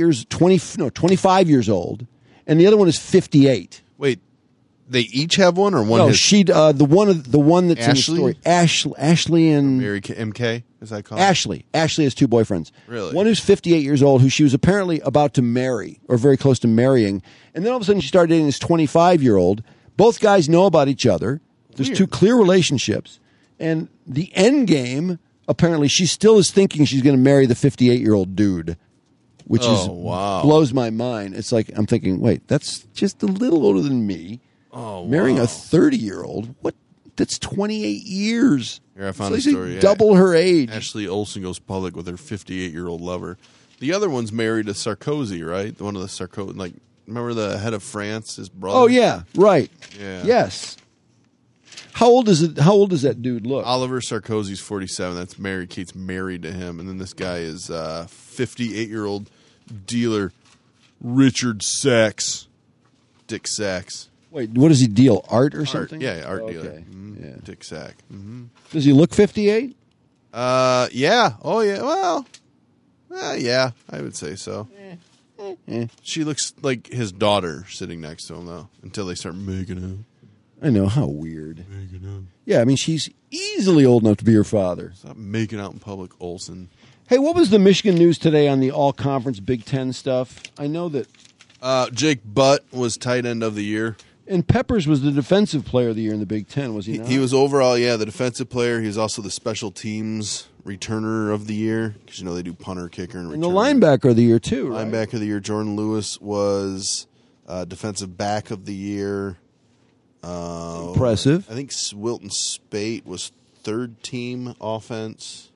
25 years old, and the other one is 58. Wait, they each have one, or one? No, has... she the one that's Ashley? in the story. Ashley and Mary MK, as I call it. Ashley has 2 boyfriends. Really? One who's 58 years old, who she was apparently about to marry or very close to marrying, and then all of a sudden she started dating this 25-year-old. Both guys know about each other. There's 2 clear relationships, and the end game apparently she still is thinking she's going to marry the 58-year-old dude, which blows my mind. It's like I'm thinking, wait, that's just a little older than me. Oh, marrying a 30-year-old? What? That's 28 years. Here, I found it's the like story. Double her age. Ashley Olsen goes public with her 58-year-old lover. The other one's married to Sarkozy, right? One of the Sarkozy, like, remember the head of France, his brother? Oh yeah, right. Yeah. Yes. How old is it? How old does that dude look? Oliver Sarkozy's 47. That's married. Kate's married to him, and then this guy is 58-year-old dealer Richard Sachs, Dick Sachs. Wait, what does he deal? Art or something? Yeah, art okay. dealer. Yeah. Dick Sack. Mm-hmm. Does he look 58? Yeah. Oh, yeah. Well, yeah, I would say so. She looks like his daughter sitting next to him, though, until they start making out. I know, how weird. Yeah, I mean, she's easily old enough to be her father. Stop making out in public, Olsen. Hey, what was the Michigan news today on the all-conference Big Ten stuff? I know that... Jake Butt was tight end of the year. And Peppers was the defensive player of the year in the Big Ten, was he not? He was overall, the defensive player. He was also the special teams returner of the year. Because, they do punter, kicker, and returner. And the linebacker of the year, too, right? Linebacker of the year, Jordan Lewis was defensive back of the year. Impressive. I think Wilton Spate was third team offense.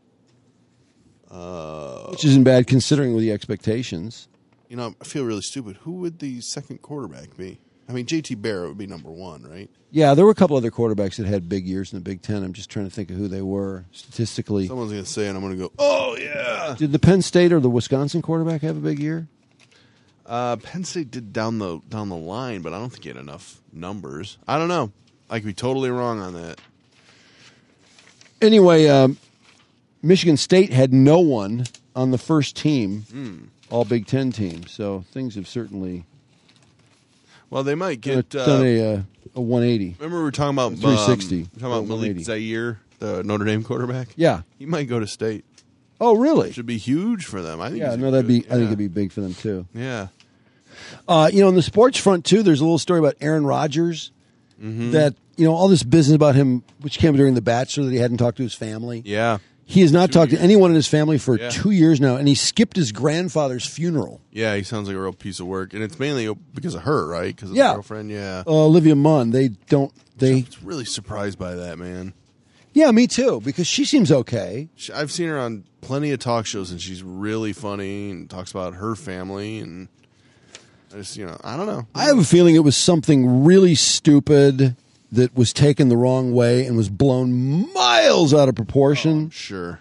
Which isn't bad considering the expectations. You know, I feel really stupid. Who would the second quarterback be? I mean, J.T. Barrett would be number one, right? Yeah, there were a couple other quarterbacks that had big years in the Big Ten. I'm just trying to think of who they were statistically. Someone's going to say, and I'm going to go, oh, yeah. Did the Penn State or the Wisconsin quarterback have a big year? Penn State did down the line, but I don't think he had enough numbers. I don't know. I could be totally wrong on that. Anyway, Michigan State had no one on the first team, all Big Ten team. So things have certainly... Well, they might get... done a 180. Remember we were talking about... 360. Talking about Malik Zaire, the Notre Dame quarterback? Yeah. He might go to State. Oh, really? Should be huge for them. I think. Yeah, no, that'd be. I think it'd be big for them too. Yeah. On the sports front too, there's a little story about Aaron Rodgers. That all this business about him, which came during The Bachelor, that he hadn't talked to his family. Yeah. He has not talked to anyone in his family for 2 years now, and he skipped his grandfather's funeral. Yeah, he sounds like a real piece of work, and it's mainly because of her, right? Because of the girlfriend. Yeah. Olivia Munn. They don't. I'm really surprised by that, man. Yeah, me too, because she seems okay. I've seen her on plenty of talk shows, and she's really funny and talks about her family. And I just, I don't know. I have a feeling it was something really stupid that was taken the wrong way and was blown miles out of proportion. Oh, sure.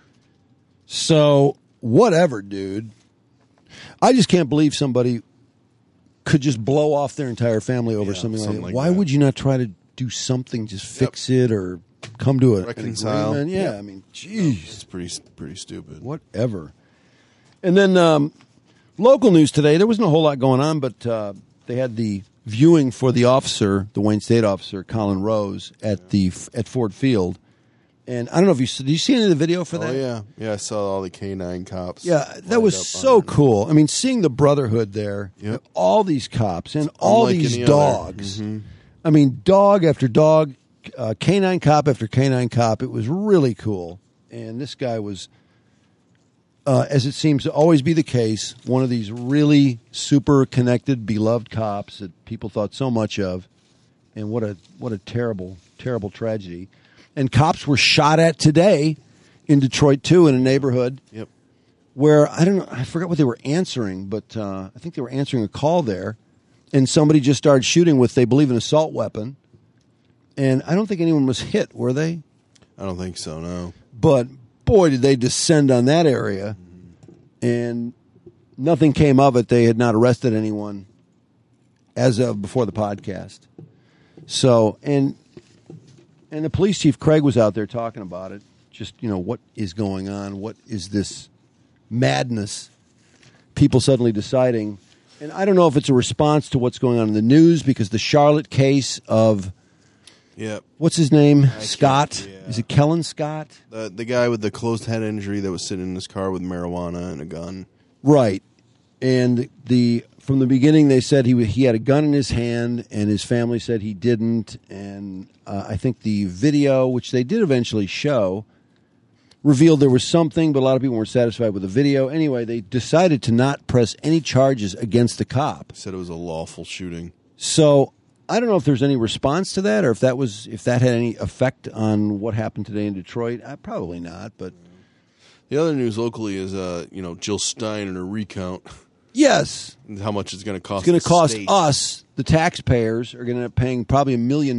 So, whatever, dude. I just can't believe somebody could just blow off their entire family over something like that. Why would you not try to do something, just fix it or come to an agreement? Yeah, I mean, jeez. It's pretty stupid. Whatever. And then local news today, there wasn't a whole lot going on, but they had the viewing for the officer, the Wayne State officer, Colin Rose, at Ford Field. And I don't know if did you see any of the video for that? Oh, yeah. Yeah, I saw all the K-9 cops. Yeah, that was so cool. I mean, seeing the brotherhood there, all these cops and all these dogs. I mean, dog after dog, K-9 cop after K-9 cop. It was really cool. And this guy was, as it seems to always be the case, one of these really super connected, beloved cops that people thought so much of. And what a terrible, terrible tragedy. And cops were shot at today in Detroit, too, in a neighborhood where, I forgot what they were answering, but I think they were answering a call there. And somebody just started shooting with, they believe, an assault weapon. And I don't think anyone was hit, were they? I don't think so, no. But, boy, did they descend on that area. And nothing came of it. They had not arrested anyone as of before the podcast. So, and the police chief, Craig, was out there talking about it. Just, what is going on? What is this madness? People suddenly deciding. And I don't know if it's a response to what's going on in the news, because the Charlotte case of, what's his name? Scott? Is it Kellen Scott? The guy with the closed head injury that was sitting in his car with marijuana and a gun. Right. And from the beginning, they said he had a gun in his hand, and his family said he didn't. And I think the video, which they did eventually show, revealed there was something, but a lot of people weren't satisfied with the video. Anyway, they decided to not press any charges against the cop. Said it was a lawful shooting. So I don't know if there's any response to that, or if that had any effect on what happened today in Detroit. Probably not. But the other news locally is, Jill Stein and her recount. Yes. How much it's going to cost? It's going to cost us, the taxpayers, are going to end up paying probably $1 million.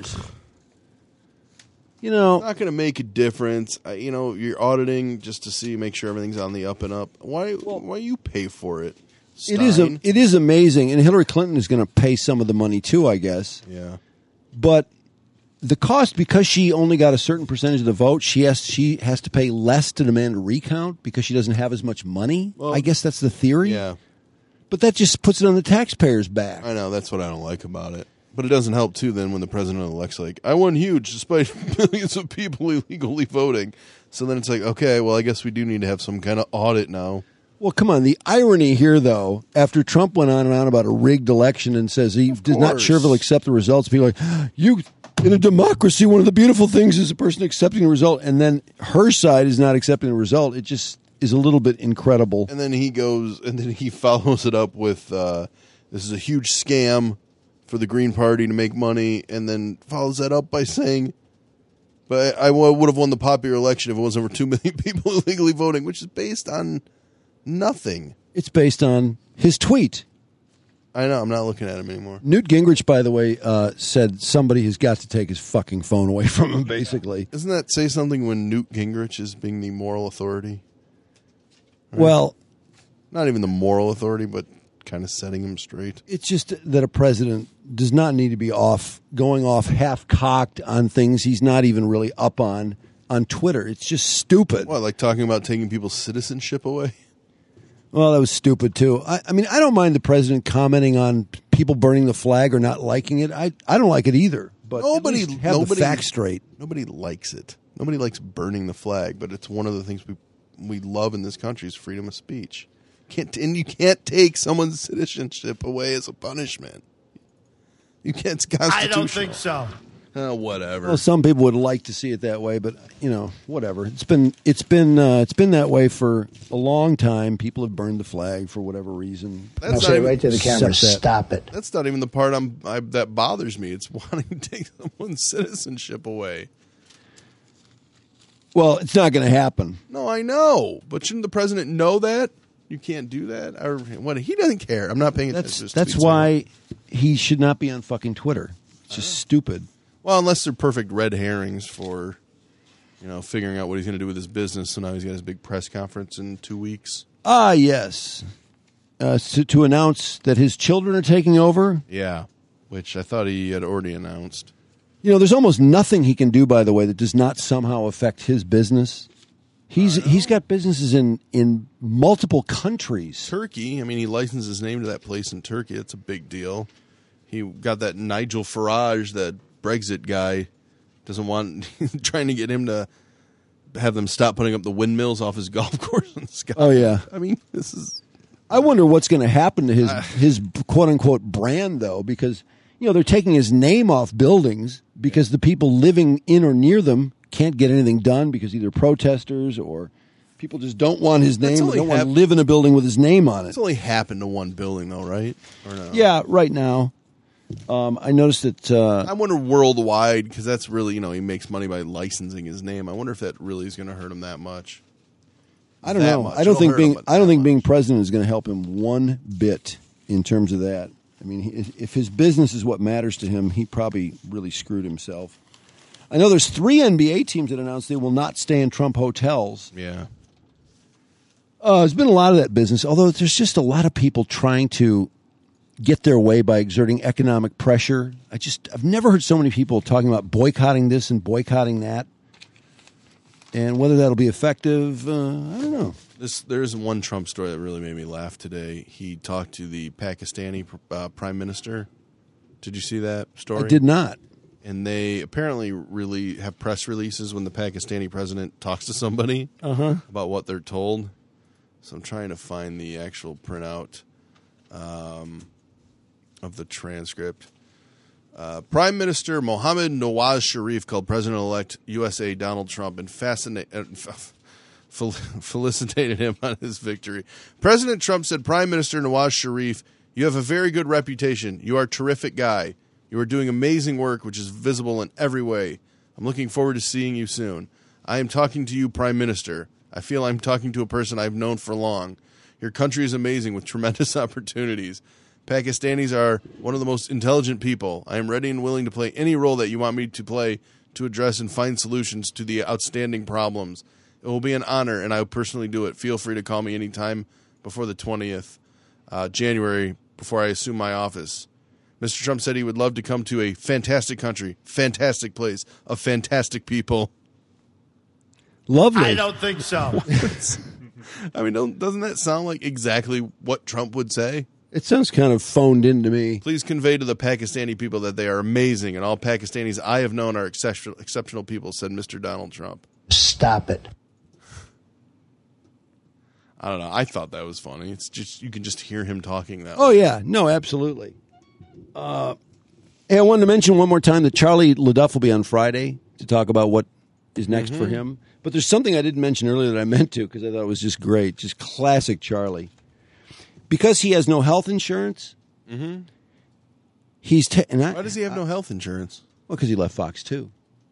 It's not going to make a difference. You're auditing just to make sure everything's on the up and up. Why you pay for it? Stein? It is amazing, and Hillary Clinton is going to pay some of the money too, I guess. Yeah. But the cost, because she only got a certain percentage of the vote, she has to pay less to demand a recount because she doesn't have as much money. Well, I guess that's the theory. Yeah. But that just puts it on the taxpayers' back. I know, that's what I don't like about it. But it doesn't help, too, then, when the president-elect's like, I won huge despite millions of people illegally voting. So then it's like, okay, well, I guess we do need to have some kind of audit now. Well, come on. The irony here, though, after Trump went on and on about a rigged election and says he does not sure if he'll accept the results, people are like, in a democracy, one of the beautiful things is a person accepting the result, and then her side is not accepting the result. It just is a little bit incredible. And then he follows it up with, this is a huge scam. for the Green Party to make money, and then follows that up by saying, but I would have won the popular election if it wasn't for 2 million people illegally voting, which is based on nothing. It's based on his tweet. I know. I'm not looking at him anymore. Newt Gingrich, by the way, said somebody has got to take his fucking phone away from him, basically. Doesn't that say something when Newt Gingrich is being the moral authority? Right? Well, not even the moral authority, but kind of setting him straight. It's just that a president does not need to be going off half-cocked on things he's not even really up on Twitter. It's just stupid. What, like talking about taking people's citizenship away? Well, that was stupid, too. I mean, I don't mind the president commenting on people burning the flag or not liking it. I don't like it either. But nobody have the facts straight. Nobody likes it. Nobody likes burning the flag, but it's one of the things we love in this country is freedom of speech. And you can't take someone's citizenship away as a punishment. You can't. It's constitutional. I don't think so. Whatever. Well, some people would like to see it that way, but whatever. It's been that way for a long time. People have burned the flag for whatever reason. I'll say right to the camera, stop it. That's not even the part that bothers me. It's wanting to take someone's citizenship away. Well, it's not going to happen. No, I know, but shouldn't the president know that? You can't do that? Or what? He doesn't care. I'm not paying attention to his That's tweets why he should not be on fucking Twitter. It's just stupid. Well, unless they're perfect red herrings for, figuring out what he's going to do with his business. So now he's got his big press conference in 2 weeks. Ah, yes. To announce that his children are taking over. Yeah, which I thought he had already announced. There's almost nothing he can do, by the way, that does not somehow affect his business. He's got businesses in multiple countries. Turkey. I mean, he licensed his name to that place in Turkey. That's a big deal. He got that Nigel Farage, that Brexit guy, doesn't want trying to get him to have them stop putting up the windmills off his golf course in Scotland. Oh yeah. I mean, this is. I wonder what's going to happen to his quote unquote brand though, because they're taking his name off buildings because the people living in or near them can't get anything done because either protesters or people just don't want his name or don't want to live in a building with his name on it. It's only happened to one building though, right? Or no? Yeah, right now. I noticed that. I wonder worldwide, because that's really, he makes money by licensing his name. I wonder if that really is going to hurt him that much. I don't know. I don't think being president is going to help him one bit in terms of that. I mean, if his business is what matters to him, he probably really screwed himself. I know there's 3 NBA teams that announced they will not stay in Trump hotels. Yeah. There's been a lot of that business, although there's just a lot of people trying to get their way by exerting economic pressure. I've never heard so many people talking about boycotting this and boycotting that. And whether that'll be effective, I don't know. There's one Trump story that really made me laugh today. He talked to the Pakistani prime minister. Did you see that story? I did not. And they apparently really have press releases when the Pakistani president talks to somebody about what they're told. So I'm trying to find the actual printout of the transcript. Prime Minister Mohammed Nawaz Sharif called President-elect USA Donald Trump and felicitated him on his victory. President Trump said, Prime Minister Nawaz Sharif, you have a very good reputation. You are a terrific guy. You are doing amazing work, which is visible in every way. I'm looking forward to seeing you soon. I am talking to you, Prime Minister. I feel I'm talking to a person I've known for long. Your country is amazing with tremendous opportunities. Pakistanis are one of the most intelligent people. I am ready and willing to play any role that you want me to play to address and find solutions to the outstanding problems. It will be an honor, and I will personally do it. Feel free to call me anytime before the 20th January, before I assume my office. Mr. Trump said he would love to come to a fantastic country, fantastic place, of fantastic people. Lovely. I don't think so. I mean, doesn't that sound like exactly what Trump would say? It sounds kind of phoned in to me. Please convey to the Pakistani people that they are amazing, and all Pakistanis I have known are exceptional people, said Mr. Donald Trump. Stop it. I don't know. I thought that was funny. It's just you can just hear him talking that way. Oh, yeah. No, absolutely. Hey, I wanted to mention one more time that Charlie LaDuff will be on Friday to talk about what is next for him. But there's something I didn't mention earlier that I meant to because I thought it was just great. Just classic Charlie. Because he has no health insurance, Why does he have no health insurance? Well, because he left Fox 2.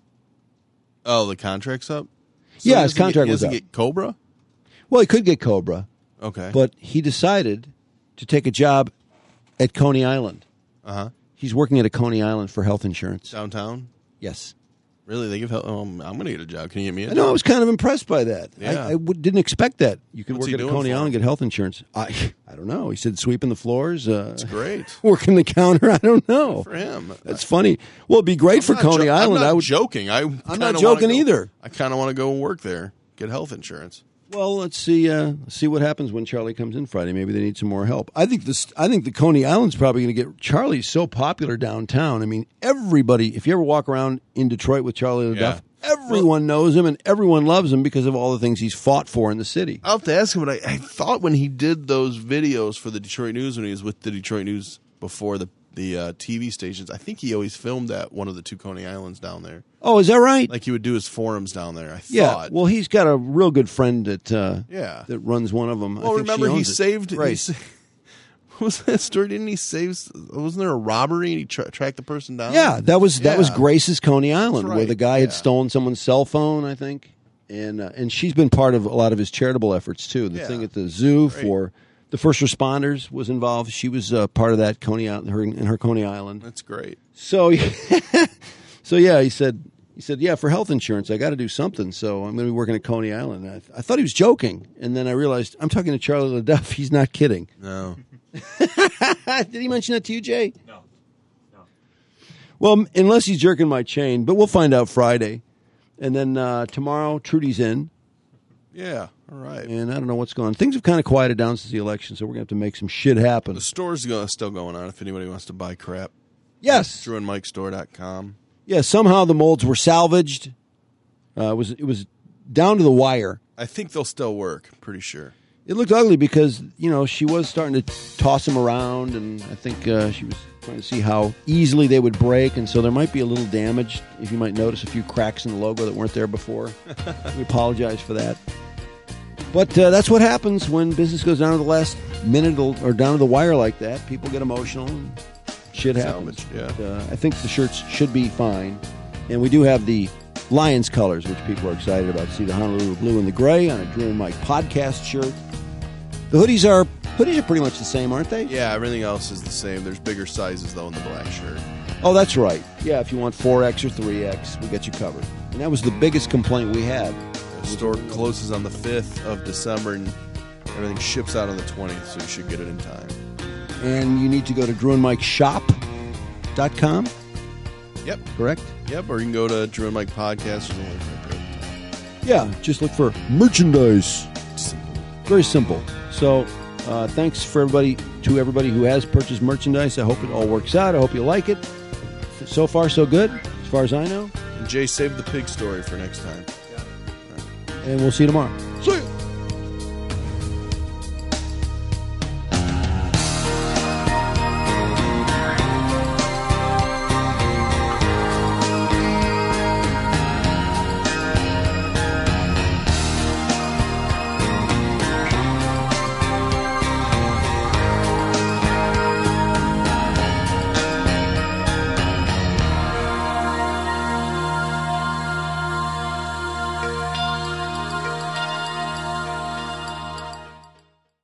Oh, the contract's up? Yeah, his contract was up. He doesn't get Cobra? Well, he could get Cobra. Okay. But he decided to take a job at Coney Island. Uh-huh. He's working at a Coney Island for health insurance. Downtown? Yes. Really? They give health? I'm going to get a job. Can you get me a job? No, I was kind of impressed by that. Yeah. I didn't expect that. You could What's work he at a doing Coney for Island and him? get health insurance. I don't know. He said sweeping the floors. That's great. Working the counter. I don't know. For him. That's funny. Well, it'd be great for Coney Island. I'm not joking. I'm not joking either. I kind of want to go and work there, get health insurance. Well, let's see what happens when Charlie comes in Friday. Maybe they need some more help. I think the Coney Island's probably going to get Charlie's so popular downtown. I mean, everybody. If you ever walk around in Detroit with Charlie LaDuff, everyone knows him and everyone loves him because of all the things he's fought for in the city. I'll have to ask him, but I thought when he did those videos for the Detroit News, when he was with the Detroit News before the TV stations, I think he always filmed at one of the two Coney Islands down there. Oh, is that right? Like he would do his forums down there, I Yeah. thought. Well, he's got a real good friend that Yeah. that runs one of them. Well, remember he saved... Right. What was that story? Didn't he save... Wasn't there a robbery and he tracked the person down? Yeah, that was Grace's Coney Island, That's where the right, guy had stolen someone's cell phone, I think, and she's been part of a lot of his charitable efforts too. The thing at the zoo for the first responders was involved. She was part of that Coney Island, her Coney Island. That's great. So, so yeah, he said, yeah, for health insurance, I got to do something. So I'm going to be working at Coney Island. I thought he was joking, and then I realized I'm talking to Charlie LaDuff. He's not kidding. No. Did he mention that to you, Jay? No. Well, unless he's jerking my chain, but we'll find out Friday. And then tomorrow, Trudy's in. Yeah, all right. And I don't know what's going on. Things have kind of quieted down since the election, so we're going to have to make some shit happen. The store's still going on if anybody wants to buy crap. Yes. DrewandMikeStore.com. Yeah, somehow the molds were salvaged. It was down to the wire. I think they'll still work, pretty sure. It looked ugly because, she was starting to toss them around, and I think she was trying to see how easily they would break, and so there might be a little damage. If you might notice a few cracks in the logo that weren't there before. We apologize for that. But that's what happens when business goes down to the last minute or down to the wire like that. People get emotional, and shit happens. Yeah. But, I think the shirts should be fine. And we do have the Lions colors, which people are excited about. See the Honolulu blue and the gray on a Drew and Mike podcast shirt. The hoodies are pretty much the same, aren't they? Yeah, everything else is the same. There's bigger sizes, though, in the black shirt. Oh, that's right. Yeah, if you want 4X or 3X, we got you covered. And that was the biggest complaint we had. The store closes on the 5th of December, and everything ships out on the 20th, so you should get it in time. And you need to go to DrewandMikeShop.com. Yep. Correct? Yep, or you can go to Drew and Mike Podcast or something like that. Yeah, just look for merchandise. Very simple. So, thanks to everybody who has purchased merchandise. I hope it all works out. I hope you like it. So far, so good, as far as I know. And Jay, save the pig story for next time. And we'll see you tomorrow.